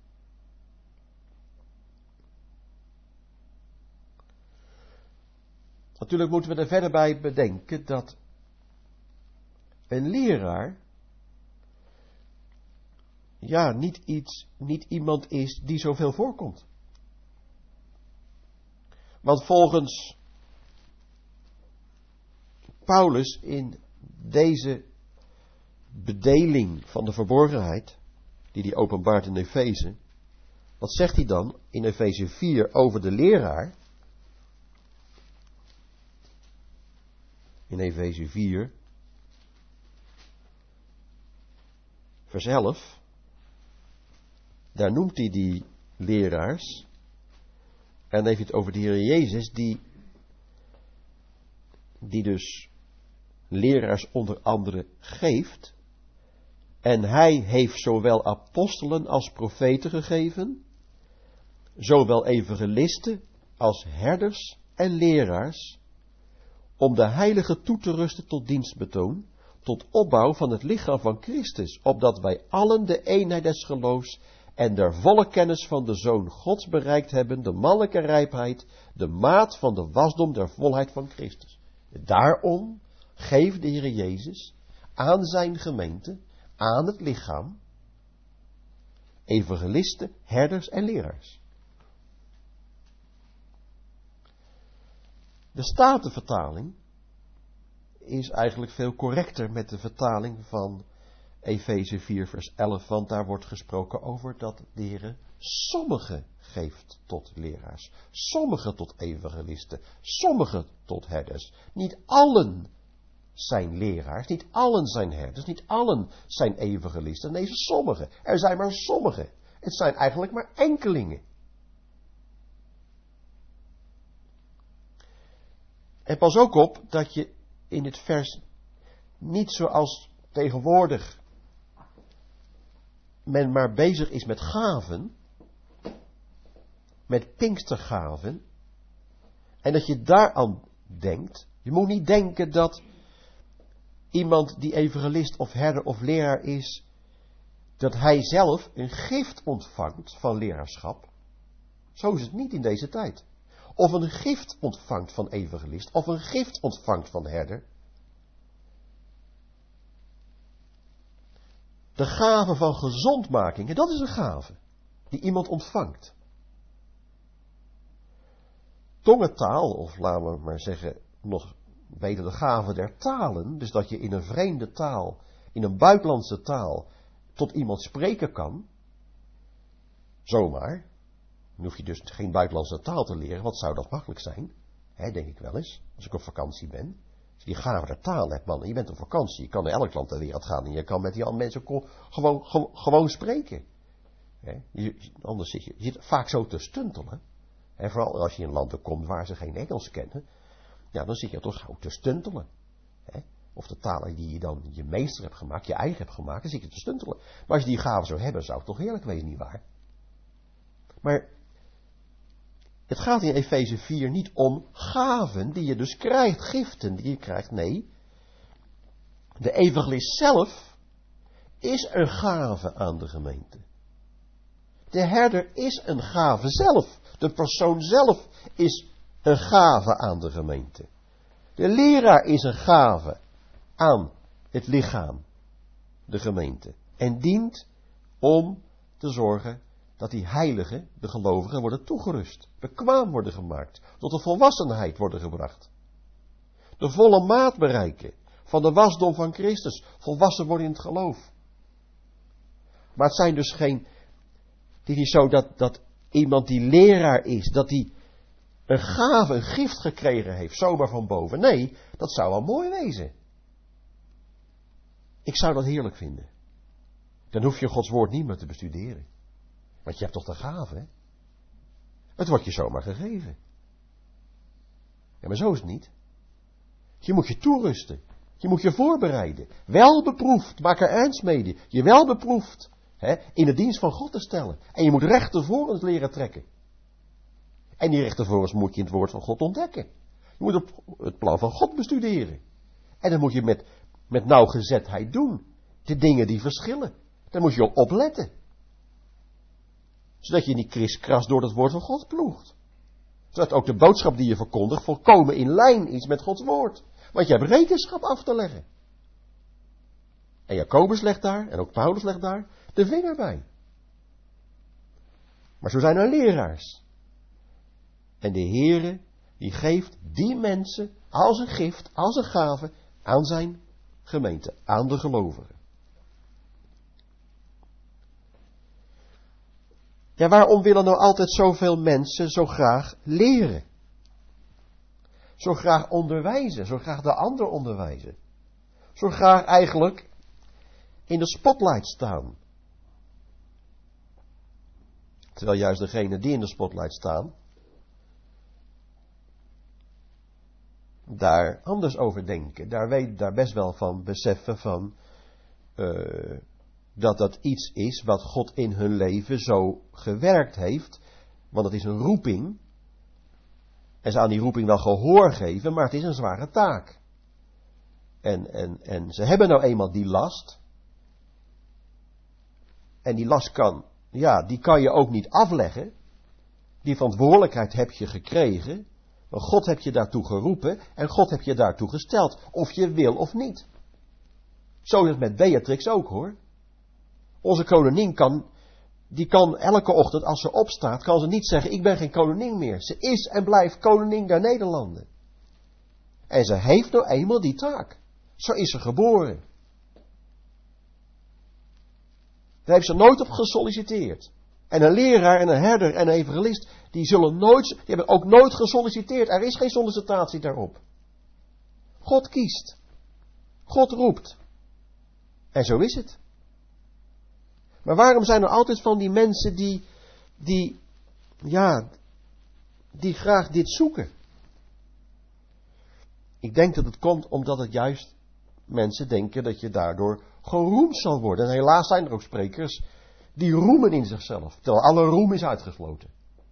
Natuurlijk moeten we er verder bij bedenken dat een leraar ja, niet iets, niet iemand is die zoveel voorkomt. Want volgens Paulus in deze bedeling van de verborgenheid, die hij openbaart in Efeze, wat zegt hij dan in Efeze vier over de leraar? In Efeze vier, vers elf, daar noemt hij die leraars, en dan heeft hij het over de Heer Jezus, die, die dus leraars onder andere geeft. En hij heeft zowel apostelen als profeten gegeven, zowel evangelisten als herders en leraars, om de heiligen toe te rusten tot dienstbetoon, tot opbouw van het lichaam van Christus, opdat wij allen de eenheid des geloofs en der volle kennis van de Zoon Gods bereikt hebben, de mannelijke rijpheid, de maat van de wasdom der volheid van Christus. Daarom geeft de Heer Jezus aan zijn gemeente, aan het lichaam, evangelisten, herders en leraars. De Statenvertaling is eigenlijk veel correcter met de vertaling van Efeze vier vers elf, want daar wordt gesproken over dat de Heer sommigen geeft tot leraars, sommigen tot evangelisten, sommigen tot herders. Niet allen zijn leraars, niet allen zijn herders, niet allen zijn evangelisten. Nee, sommigen. Er zijn maar sommigen. Het zijn eigenlijk maar enkelingen. En pas ook op dat je in het vers niet zoals tegenwoordig men maar bezig is met gaven, met pinkstergaven, en dat je daaraan denkt. Je moet niet denken dat iemand die evangelist of herder of leraar is, dat hij zelf een gift ontvangt van leraarschap. Zo is het niet in deze tijd. Of een gift ontvangt van evangelist, of een gift ontvangt van herder. De gave van gezondmaking, dat is een gave die iemand ontvangt. Tongentaal, of laten we maar zeggen, nog beter de gave der talen, dus dat je in een vreemde taal, in een buitenlandse taal, tot iemand spreken kan, zomaar. Dan hoef je dus geen buitenlandse taal te leren, wat zou dat makkelijk zijn? Hè, denk ik wel eens, als ik op vakantie ben. Als je die gave der taal hebt, man, en je bent op vakantie, je kan naar elk land ter wereld gaan en je kan met die andere mensen ko- gewoon, gewoon, gewoon spreken. Hè, je, anders zit je, je zit vaak zo te stuntelen. En vooral als je in landen komt waar ze geen Engels kennen, ja, dan zit je toch gauw te stuntelen. Hè? Of de talen die je dan je meester hebt gemaakt, je eigen hebt gemaakt, dan zit je te stuntelen. Maar als je die gave zou hebben, zou het toch heerlijk wezen, nietwaar? Maar het gaat in Efeze vier niet om gaven die je dus krijgt, giften die je krijgt. Nee, de evangelist zelf is een gave aan de gemeente. De herder is een gave zelf. De persoon zelf is een gave aan de gemeente. De leraar is een gave aan het lichaam, de gemeente. En dient om te zorgen dat die heiligen, de gelovigen, worden toegerust. Bekwaam worden gemaakt. Tot de volwassenheid worden gebracht. De volle maat bereiken van de wasdom van Christus. Volwassen worden in het geloof. Maar het zijn dus geen... Het is niet zo dat, dat iemand die leraar is, dat die een gave, een gift gekregen heeft, zomaar van boven. Nee, dat zou wel mooi wezen. Ik zou dat heerlijk vinden. Dan hoef je Gods woord niet meer te bestuderen. Want je hebt toch de gave, hè? Het wordt je zomaar gegeven. Ja, maar zo is het niet. Je moet je toerusten. Je moet je voorbereiden. Wel beproefd, maak er ernst mee. Je wel beproefd, hè, in de dienst van God te stellen. En je moet rechtervorens leren trekken. En die rechtervorens moet je in het woord van God ontdekken. Je moet het, het plan van God bestuderen. En dat moet je met, met nauwgezetheid doen. De dingen die verschillen. Daar moet je op opletten. Zodat je niet kriskras door het woord van God ploegt. Zodat ook de boodschap die je verkondigt volkomen in lijn is met Gods woord. Want je hebt rekenschap af te leggen. En Jacobus legt daar, en ook Paulus legt daar, de vinger bij. Maar zo zijn er leraars. En de Heere, die geeft die mensen als een gift, als een gave, aan zijn gemeente, aan de gelovigen. Ja, waarom willen nou altijd zoveel mensen zo graag leren? Zo graag onderwijzen, zo graag de ander onderwijzen. Zo graag eigenlijk in de spotlight staan. Terwijl juist degenen die in de spotlight staan, daar anders over denken. Daar, weet, daar best wel van beseffen van uh, dat dat iets is wat God in hun leven zo gewerkt heeft. Want het is een roeping. En ze aan die roeping wel gehoor geven, maar het is een zware taak. En, en, en ze hebben nou eenmaal die last. En die last kan, ja, die kan je ook niet afleggen. Die verantwoordelijkheid heb je gekregen. Maar God heb je daartoe geroepen en God heb je daartoe gesteld. Of je wil of niet. Zo is het met Beatrix ook hoor. Onze koningin kan, die kan elke ochtend als ze opstaat, kan ze niet zeggen, ik ben geen koningin meer. Ze is en blijft koningin der Nederlanden. En ze heeft nou eenmaal die taak. Zo is ze geboren. Daar heeft ze nooit op gesolliciteerd. En een leraar en een herder en een evangelist, die zullen nooit, die hebben ook nooit gesolliciteerd. Er is geen sollicitatie daarop. God kiest. God roept. En zo is het. Maar waarom zijn er altijd van die mensen die, die, ja, die graag dit zoeken? Ik denk dat het komt omdat het juist mensen denken dat je daardoor geroemd zal worden. En helaas zijn er ook sprekers die roemen in zichzelf, terwijl alle roem is uitgesloten.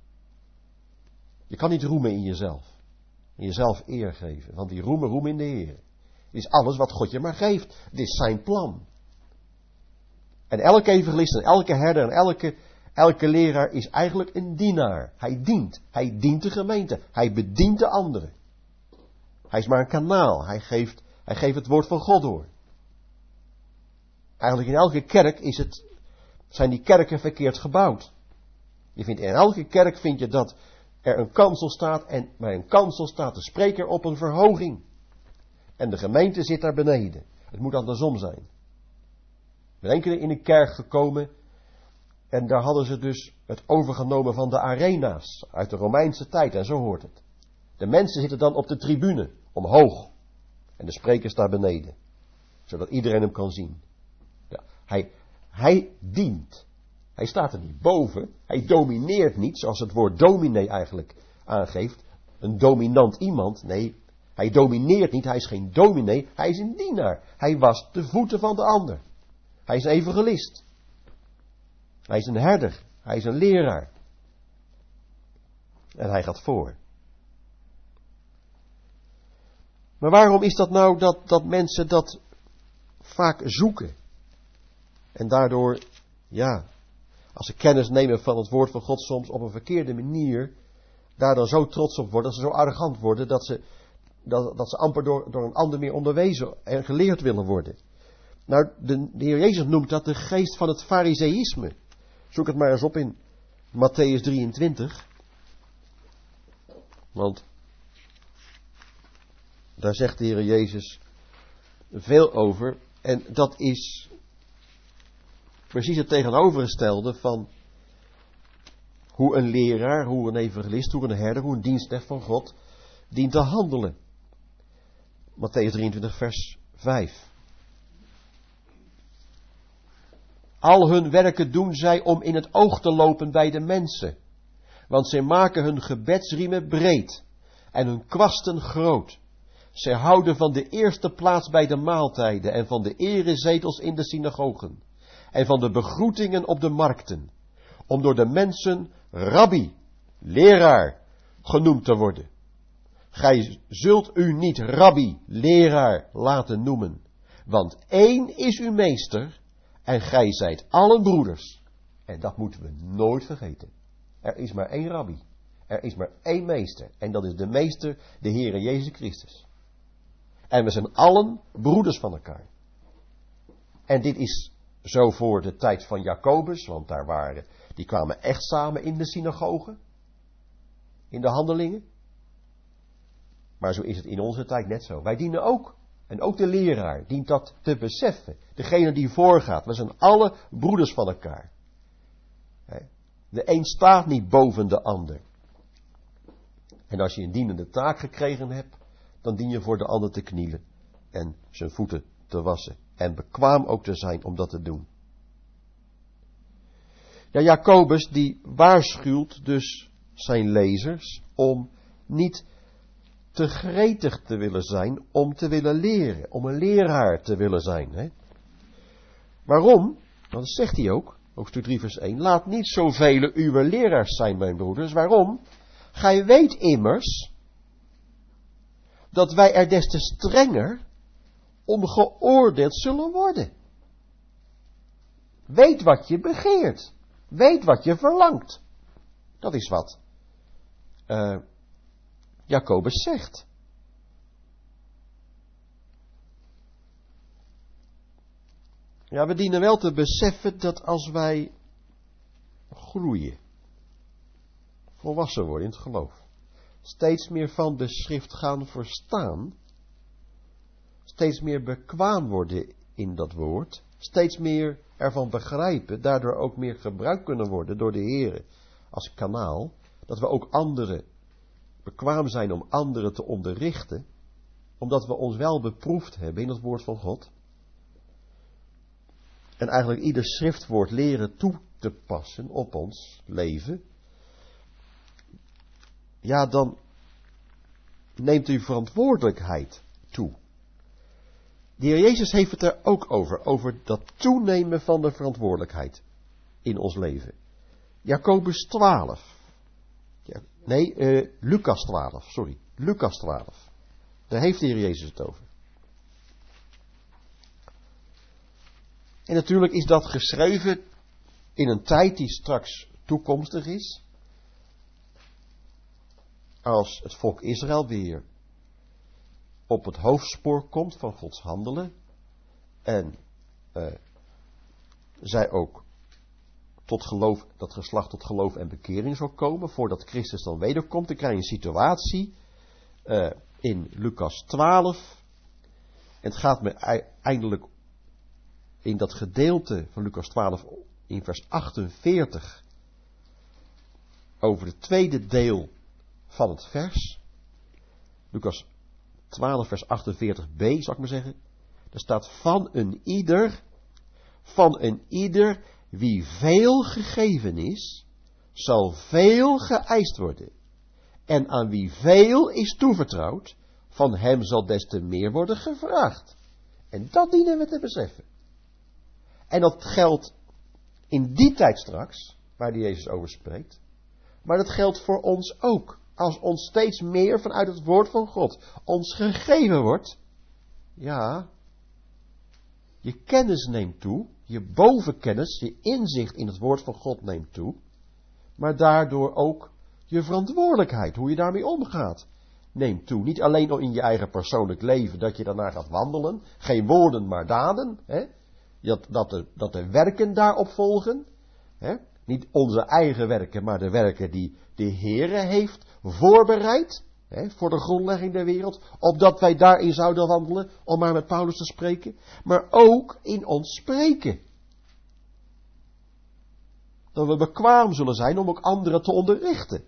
Je kan niet roemen in jezelf. In jezelf eer geven, want die roemen roem in de Heer. Het is alles wat God je maar geeft. Het is zijn plan. En elke evangelist en elke herder en elke, elke leraar is eigenlijk een dienaar. Hij dient. Hij dient de gemeente. Hij bedient de anderen. Hij is maar een kanaal. Hij geeft, hij geeft het woord van God door. Eigenlijk in elke kerk is het, zijn die kerken verkeerd gebouwd. Je vindt in elke kerk vind je dat er een kansel staat en bij een kansel staat de spreker op een verhoging. En de gemeente zit daar beneden. Het moet andersom zijn. Ik ben enkele in een kerk gekomen en daar hadden ze dus het overgenomen van de arena's uit de Romeinse tijd en zo hoort het. De mensen zitten dan op de tribune, omhoog. En de spreker staat beneden. Zodat iedereen hem kan zien. Ja, hij, hij dient. Hij staat er niet boven. Hij domineert niet, zoals het woord dominee eigenlijk aangeeft. Een dominant iemand. Nee, hij domineert niet. Hij is geen dominee. Hij is een dienaar. Hij wast de voeten van de ander. Hij is een evangelist. Hij is een herder. Hij is een leraar. En hij gaat voor. Maar waarom is dat nou dat, dat mensen dat vaak zoeken? En daardoor, ja, als ze kennis nemen van het woord van God soms op een verkeerde manier, daar dan zo trots op worden, dat ze zo arrogant worden, dat ze, dat, dat ze amper door, door een ander meer onderwezen en geleerd willen worden. Nou, de, de Heer Jezus noemt dat de geest van het fariseïsme. Zoek het maar eens op in Mattheüs drieëntwintig. Want daar zegt de Heer Jezus veel over. En dat is precies het tegenovergestelde van hoe een leraar, hoe een evangelist, hoe een herder, hoe een dienstknecht van God dient te handelen. Mattheüs drieëntwintig vers vijf. Al hun werken doen zij om in het oog te lopen bij de mensen. Want zij maken hun gebedsriemen breed en hun kwasten groot. Zij houden van de eerste plaats bij de maaltijden en van de erezetels in de synagogen. En van de begroetingen op de markten. Om door de mensen rabbi, leraar, genoemd te worden. Gij zult u niet rabbi, leraar laten noemen. Want één is uw meester en gij zijt allen broeders. En dat moeten we nooit vergeten. Er is maar één rabbi. Er is maar één meester. En dat is de meester, de Heere Jezus Christus. En we zijn allen broeders van elkaar. En dit is zo voor de tijd van Jacobus, want daar waren, die kwamen echt samen in de synagogen. In de handelingen. Maar zo is het in onze tijd net zo. Wij dienen ook. En ook de leraar dient dat te beseffen. Degene die voorgaat. We zijn alle broeders van elkaar. De een staat niet boven de ander. En als je een dienende taak gekregen hebt, dan dien je voor de ander te knielen en zijn voeten te wassen. En bekwaam ook te zijn om dat te doen. Ja, Jacobus die waarschuwt dus zijn lezers om niet te gretig te willen zijn, om te willen leren, om een leraar te willen zijn. Hè? Waarom? Dat zegt hij ook, hoofdstuk drie vers één. Laat niet zoveel uw leraars zijn, mijn broeders. Waarom? Gij weet immers dat wij er des te strenger om geoordeeld zullen worden. Weet wat je begeert. Weet wat je verlangt. Dat is wat uh, Jacobus zegt. Ja, we dienen wel te beseffen dat als wij groeien, volwassen worden in het geloof, steeds meer van de schrift gaan verstaan, steeds meer bekwaam worden in dat woord, steeds meer ervan begrijpen, daardoor ook meer gebruikt kunnen worden door de Heer als kanaal, dat we ook anderen bekwaam zijn om anderen te onderrichten, omdat we ons wel beproefd hebben in het woord van God. En eigenlijk ieder schriftwoord leren toe te passen op ons leven. Ja, dan neemt uw verantwoordelijkheid toe. De Heer Jezus heeft het er ook over. Over dat toenemen van de verantwoordelijkheid in ons leven. Jacobus twaalf. Ja, nee, uh, Lucas twaalf, sorry. Lucas twaalf. Daar heeft de Heer Jezus het over. En natuurlijk is dat geschreven in een tijd die straks toekomstig is. Als het volk Israël weer op het hoofdspoor komt van Gods handelen. En uh, zij ook tot geloof, dat geslacht tot geloof en bekering zal komen. Voordat Christus dan wederkomt. Dan krijg je een situatie uh, in Lucas twaalf. En het gaat me eindelijk in dat gedeelte van Lucas twaalf in vers achtenveertig over het tweede deel van het vers. Lucas twaalf vers achtenveertig b, zal ik maar zeggen. Er staat van een ieder, van een ieder wie veel gegeven is, zal veel geëist worden. En aan wie veel is toevertrouwd, van hem zal des te meer worden gevraagd. En dat dienen we te beseffen. En dat geldt in die tijd straks, waar die Jezus over spreekt. Maar dat geldt voor ons ook. Als ons steeds meer vanuit het woord van God ons gegeven wordt. Ja, je kennis neemt toe. Je bovenkennis, je inzicht in het woord van God neemt toe. Maar daardoor ook je verantwoordelijkheid, hoe je daarmee omgaat, neemt toe. Niet alleen in je eigen persoonlijk leven, dat je daarna gaat wandelen. Geen woorden, maar daden. Hè? Dat, dat, de, dat de werken daarop volgen. Hè? Niet onze eigen werken, maar de werken die de Heere heeft voorbereid. Hè, voor de grondlegging der wereld. Opdat wij daarin zouden wandelen. Om maar met Paulus te spreken. Maar ook in ons spreken. Dat we bekwaam zullen zijn om ook anderen te onderrichten.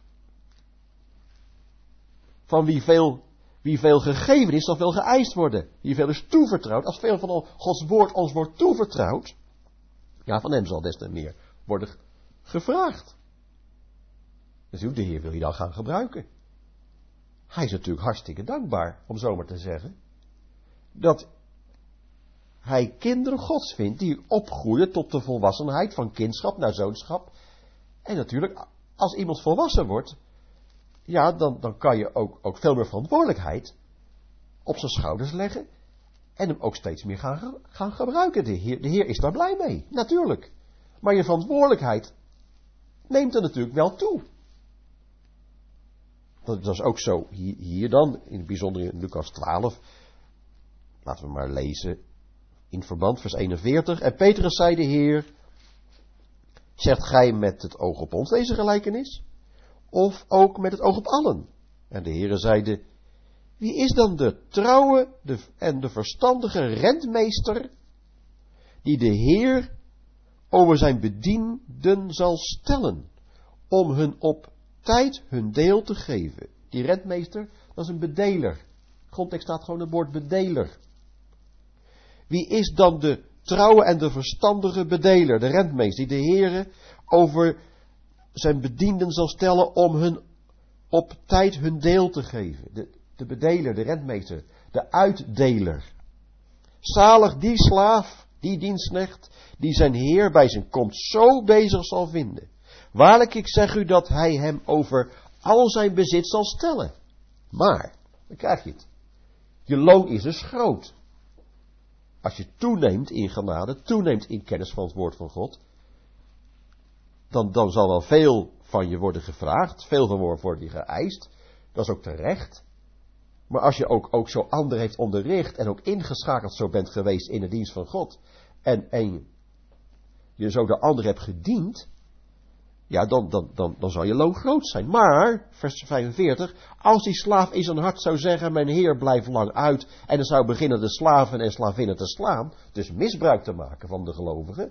Van wie veel, wie veel gegeven is, zal veel geëist worden. Wie veel is toevertrouwd. Als veel van Gods woord ons wordt toevertrouwd. Ja, van hem zal des te meer worden gevraagd. Natuurlijk, de Heer wil je dan gaan gebruiken. Hij is natuurlijk hartstikke dankbaar, om zo maar te zeggen, dat hij kinderen Gods vindt die opgroeien tot de volwassenheid van kindschap naar zoonschap. En natuurlijk, als iemand volwassen wordt, ja, dan, dan kan je ook, ook veel meer verantwoordelijkheid op zijn schouders leggen en hem ook steeds meer gaan, gaan gebruiken. De Heer, de Heer is daar blij mee, natuurlijk. Maar je verantwoordelijkheid neemt er natuurlijk wel toe. Dat is ook zo hier, hier dan, in het bijzonder in Lucas twaalf. Laten we maar lezen in verband vers eenenveertig. En Petrus zei de Heer, zegt gij met het oog op ons deze gelijkenis? Of ook met het oog op allen? En de Heer zeide, wie is dan de trouwe de, en de verstandige rentmeester, die de Heer over zijn bedienden zal stellen, om hun op tijd hun deel te geven. Die rentmeester, dat is een bedeler. Grondtekst staat gewoon het woord bedeler. Wie is dan de trouwe en de verstandige bedeler, de rentmeester, die de Heere over zijn bedienden zal stellen om hun op tijd hun deel te geven. De, de bedeler, de rentmeester, de uitdeler. Zalig die slaaf, die dienstknecht, die zijn Heer bij zijn komst zo bezig zal vinden. Waarlijk, ik zeg u dat hij hem over al zijn bezit zal stellen. Maar, Dan krijg je het. Je loon is dus groot. Als je toeneemt in genade, toeneemt in kennis van het woord van God, dan, dan zal wel veel van je worden gevraagd, veel van je worden geëist. Dat is ook terecht. Maar als je ook, ook zo anderen heeft onderricht en ook ingeschakeld zo bent geweest in de dienst van God, en, en je zo de ander hebt gediend, ja, dan, dan, dan, dan zal je loon groot zijn. Maar, vers vijfenveertig, als die slaaf in zijn hart zou zeggen, mijn heer blijft lang uit, en dan zou beginnen de slaven en slavinnen te slaan, dus misbruik te maken van de gelovigen.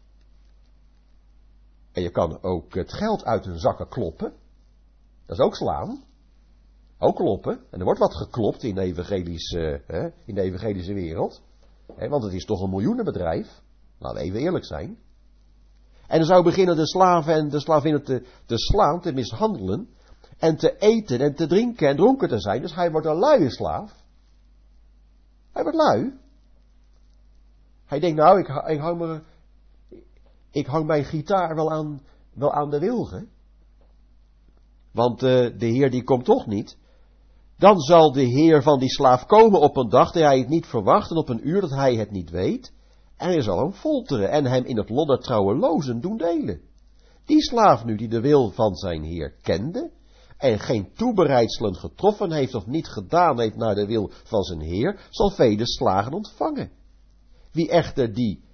En je kan ook het geld uit hun zakken kloppen. Dat is ook slaan. Ook kloppen. En er wordt wat geklopt in de evangelische, hè, in de evangelische wereld. Hè, want het is toch een miljoenenbedrijf. Laten we even eerlijk zijn. En dan zou beginnen de slaven en de slavinnen te, te slaan, te mishandelen. En te eten en te drinken en dronken te zijn. Dus hij wordt een luie slaaf. Hij wordt lui. Hij denkt, nou, ik, ik, hang, me, ik hang mijn gitaar wel aan, wel aan de wilgen. Want uh, de Heer die komt toch niet. Dan zal de Heer van die slaaf komen op een dag dat hij het niet verwacht en op een uur dat hij het niet weet. En hij zal hem folteren en hem in het lot der trouwelozen doen delen. Die slaaf nu die de wil van zijn Heer kende en geen toebereidselen getroffen heeft of niet gedaan heeft naar de wil van zijn Heer, zal vele slagen ontvangen. Wie echter die,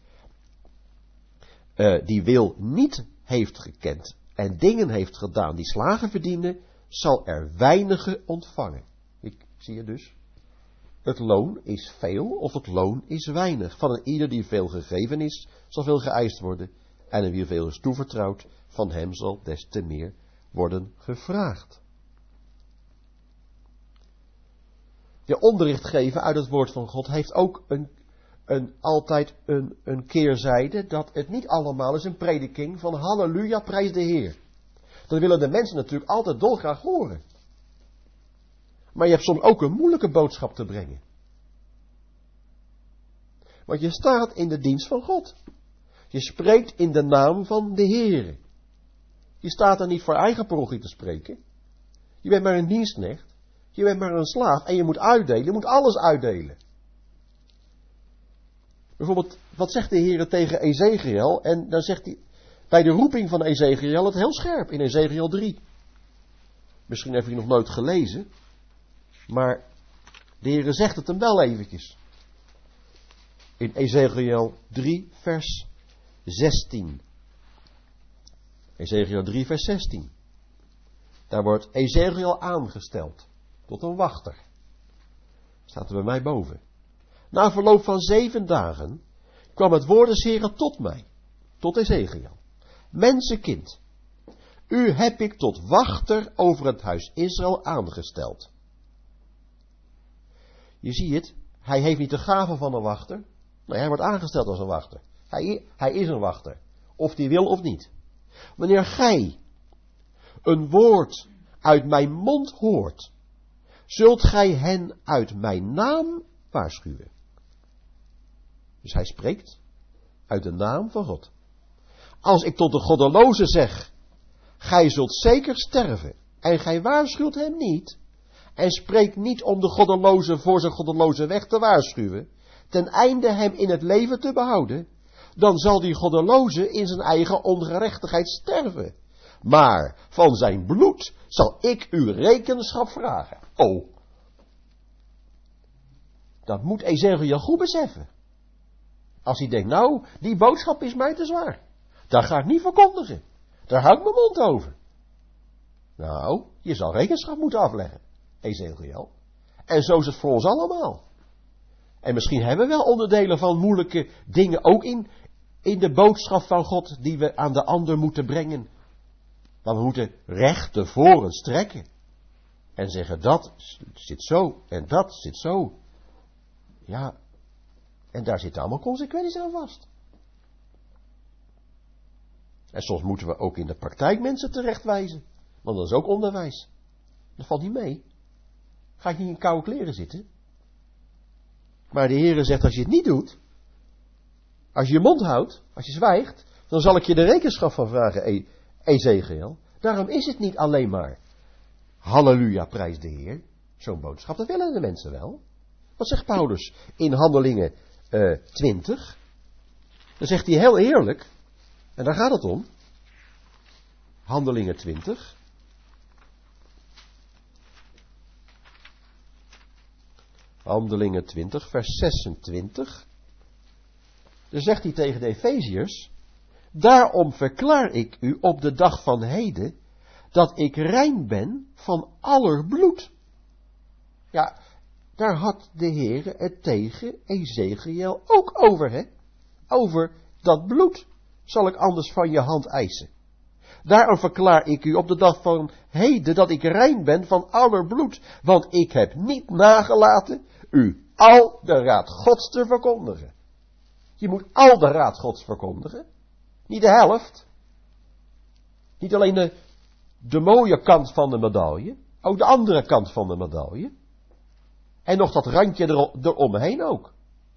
uh, die wil niet heeft gekend en dingen heeft gedaan die slagen verdienen, zal er weinige ontvangen. Ik zie je dus. Het loon is veel of het loon is weinig. Van een ieder die veel gegeven is, zal veel geëist worden. En aan wie veel is toevertrouwd, van hem zal des te meer worden gevraagd. De onderricht geven uit het woord van God heeft ook een, een, altijd een, een keerzijde, dat het niet allemaal is een prediking van halleluja, prijs de Heer. Dat willen de mensen natuurlijk altijd dolgraag horen. Maar je hebt soms ook een moeilijke boodschap te brengen. Want je staat in de dienst van God. Je spreekt in de naam van de Heer. Je staat er niet voor eigen parochie te spreken. Je bent maar een dienstknecht. Je bent maar een slaaf. En je moet uitdelen. Je moet alles uitdelen. Bijvoorbeeld, wat zegt de Heer tegen Ezekiel? En dan zegt hij, bij de roeping van Ezekiel het heel scherp. In Ezekiel drie. Misschien heb je nog nooit gelezen. Maar de Heer zegt het hem wel eventjes. In Ezekiel drie vers zestien. Ezekiel drie vers zestien. Daar wordt Ezekiel aangesteld. Tot een wachter. Staat er bij mij boven. Na verloop van zeven dagen kwam het woord des Heren tot mij. Tot Ezekiel. Mensenkind. U heb ik tot wachter over het huis Israël aangesteld. Je ziet het, hij heeft niet de gave van een wachter. Nee, hij wordt aangesteld als een wachter. Hij, hij is een wachter. Of die wil of niet. Wanneer gij een woord uit mijn mond hoort, zult gij hen uit mijn naam waarschuwen. Dus hij spreekt uit de naam van God. Als ik tot de goddeloze zeg, gij zult zeker sterven, en gij waarschuwt hem niet, en spreekt niet om de goddeloze voor zijn goddeloze weg te waarschuwen, ten einde hem in het leven te behouden, dan zal die goddeloze in zijn eigen ongerechtigheid sterven. Maar van zijn bloed zal ik u rekenschap vragen. Oh, dat moet Ezekiel goed beseffen. Als hij denkt, nou, die boodschap is mij te zwaar. Daar ga ik niet verkondigen. Daar hou ik mijn mond over. Nou, je zal rekenschap moeten afleggen, Ezekiel. En zo is het voor ons allemaal. En misschien hebben we wel onderdelen van moeilijke dingen ook in, in de boodschap van God die we aan de ander moeten brengen. Maar we moeten recht tevoren strekken. En zeggen dat zit zo en dat zit zo. Ja, en daar zitten allemaal consequenties aan vast. En soms moeten we ook in de praktijk mensen terechtwijzen. Want dat is ook onderwijs. Dat valt niet mee. Ga ik niet in koude kleren zitten. Maar de Heere zegt, als je het niet doet, als je je mond houdt, als je zwijgt, dan zal ik je de rekenschap van vragen, e- Ezekiel. Daarom is het niet alleen maar, halleluja, prijs de Heer. Zo'n boodschap, dat willen de mensen wel. Wat zegt Paulus in Handelingen uh, twintig? Dan zegt hij heel eerlijk, en daar gaat het om. Handelingen twintig. Handelingen twintig, vers zesentwintig. Dan zegt hij tegen de Efeziërs: daarom verklaar ik u op de dag van heden dat ik rein ben van aller bloed. Ja, daar had de Heere het tegen Ezekiel ook over, hè? Over dat bloed zal ik anders van je hand eisen. Daarom verklaar ik u op de dag van heden dat ik rein ben van aller bloed, want ik heb niet nagelaten u al de raad Gods te verkondigen. Je moet al de raad Gods verkondigen. Niet de helft. Niet alleen de, de mooie kant van de medaille. Ook de andere kant van de medaille. En nog dat randje er, eromheen ook.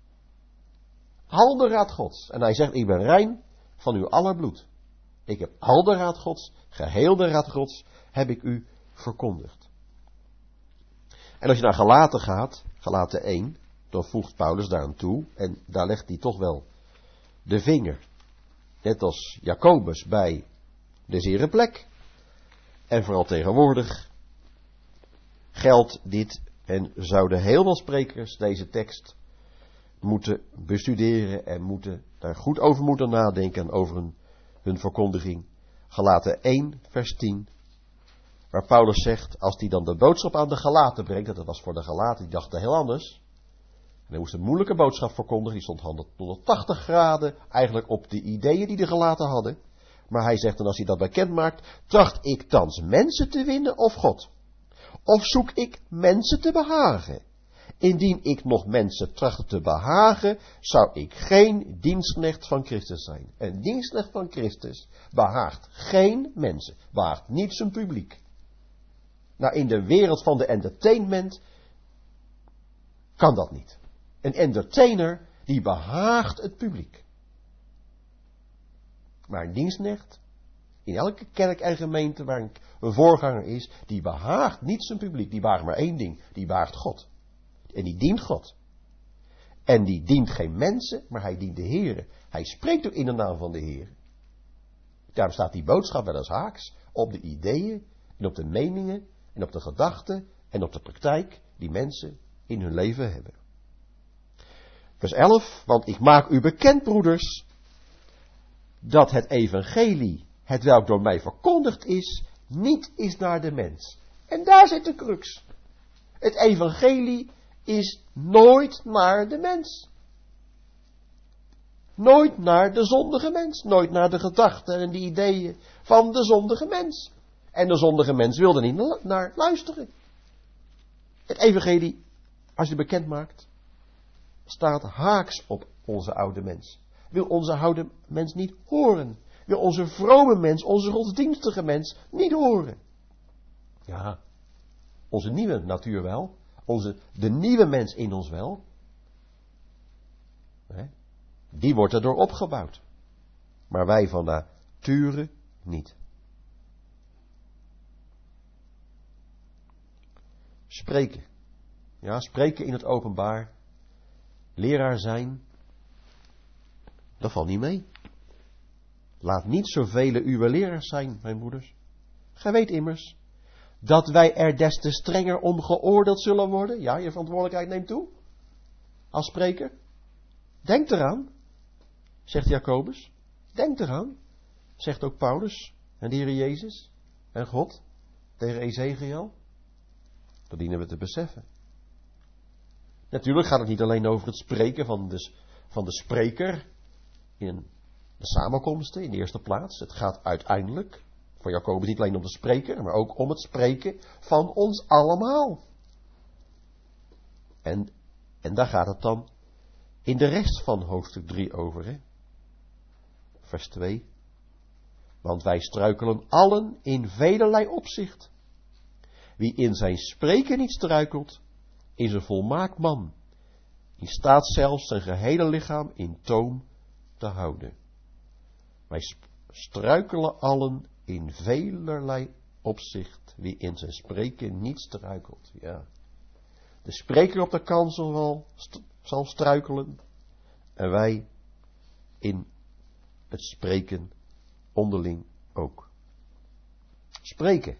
Al de raad Gods. En hij zegt, ik ben rein van uw aller bloed. Ik heb al de raad Gods, geheel de raad Gods, heb ik u verkondigd. En als je naar Galaten gaat, Galaten één, dan voegt Paulus daar aan toe. En daar legt hij toch wel de vinger. Net als Jacobus bij de zere plek. En vooral tegenwoordig geldt dit en zouden heel veel sprekers deze tekst moeten bestuderen en moeten daar goed over moeten nadenken over hun, hun verkondiging. Galaten één vers tien. Waar Paulus zegt, als hij dan de boodschap aan de Galaten brengt, dat was voor de Galaten, die dachten heel anders. En hij moest een moeilijke boodschap verkondigen, die stond honderdtachtig graden eigenlijk op de ideeën die de Galaten hadden. Maar hij zegt dan, als hij dat bekend maakt, tracht ik thans mensen te winnen of God? Of zoek ik mensen te behagen? Indien ik nog mensen tracht te behagen, zou ik geen dienstknecht van Christus zijn. Een dienstknecht van Christus behaagt geen mensen, behaagt niet zijn publiek. Nou, in de wereld van de entertainment kan dat niet. Een entertainer, die behaagt het publiek. Maar een dienstknecht, in elke kerk en gemeente waar een voorganger is, die behaagt niet zijn publiek. Die behaagt maar één ding, die behaagt God. En die dient God. En die dient geen mensen, maar hij dient de Heere. Hij spreekt ook in de naam van de Heere. Daarom staat die boodschap wel eens haaks op de ideeën en op de meningen en op de gedachten en op de praktijk die mensen in hun leven hebben. Vers elf, want ik maak u bekend, broeders, dat het evangelie, het welk door mij verkondigd is, niet is naar de mens. En daar zit de crux. Het evangelie is nooit naar de mens. Nooit naar de zondige mens. Nooit naar de gedachten en de ideeën van de zondige mens. En de zondige mens wil er niet naar luisteren. Het evangelie, als je het bekend maakt, staat haaks op onze oude mens. Wil onze oude mens niet horen. Wil onze vrome mens, onze godsdienstige mens niet horen. Ja, onze nieuwe natuur wel. Onze, de nieuwe mens in ons wel. Hè? Die wordt erdoor opgebouwd. Maar wij van nature niet. Spreken. Ja, spreken in het openbaar. Leraar zijn. Dat valt niet mee. Laat niet zoveel uw leraars zijn, mijn broeders. Gij weet immers dat wij er des te strenger om geoordeeld zullen worden. Ja, je verantwoordelijkheid neemt toe. Als spreker. Denk eraan, zegt Jacobus. Denk eraan, zegt ook Paulus en de Heer Jezus en God tegen Ezekiel. Dat dienen we te beseffen. Natuurlijk gaat het niet alleen over het spreken van de, van de spreker in de samenkomsten in de eerste plaats. Het gaat uiteindelijk voor Jacobus niet alleen om de spreker, maar ook om het spreken van ons allemaal. En, en daar gaat het dan in de rest van hoofdstuk drie over. Hè? Vers twee. Want wij struikelen allen in velerlei opzicht. Wie in zijn spreken niet struikelt, is een volmaakt man. In staat zelfs zijn gehele lichaam in toom te houden. Wij struikelen allen in velerlei opzicht. Wie in zijn spreken niet struikelt. Ja. De spreker op de kansel zal, st- zal struikelen. En wij in het spreken onderling ook. Spreken.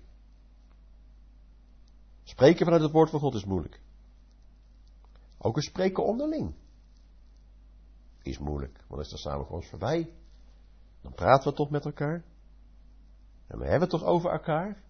Spreken vanuit het woord van God is moeilijk. Ook het spreken onderling is moeilijk. Want is de samenkomst voorbij. Dan praten we toch met elkaar. En we hebben het toch over elkaar.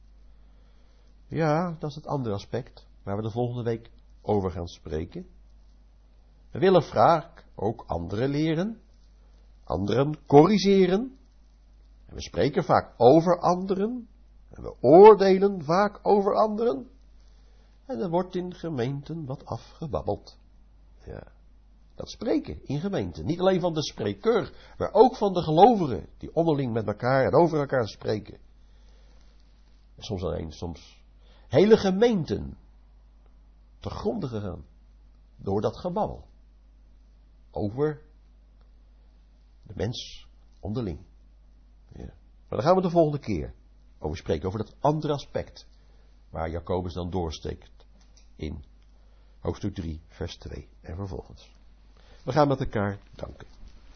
Ja, dat is het andere aspect. Waar we de volgende week over gaan spreken. We willen vaak ook anderen leren. Anderen corrigeren. En we spreken vaak over anderen. En we oordelen vaak over anderen. En er wordt in gemeenten wat afgebabbeld. Ja, dat spreken in gemeenten. Niet alleen van de spreker, maar ook van de gelovigen. Die onderling met elkaar en over elkaar spreken. En soms alleen, soms hele gemeenten te gronden gegaan. Door dat gebabbel. Over de mens onderling. Ja. Maar daar gaan we de volgende keer over spreken. Over dat andere aspect. Waar Jacobus dan doorsteekt. In hoofdstuk drie, vers twee. En vervolgens. We gaan met elkaar danken.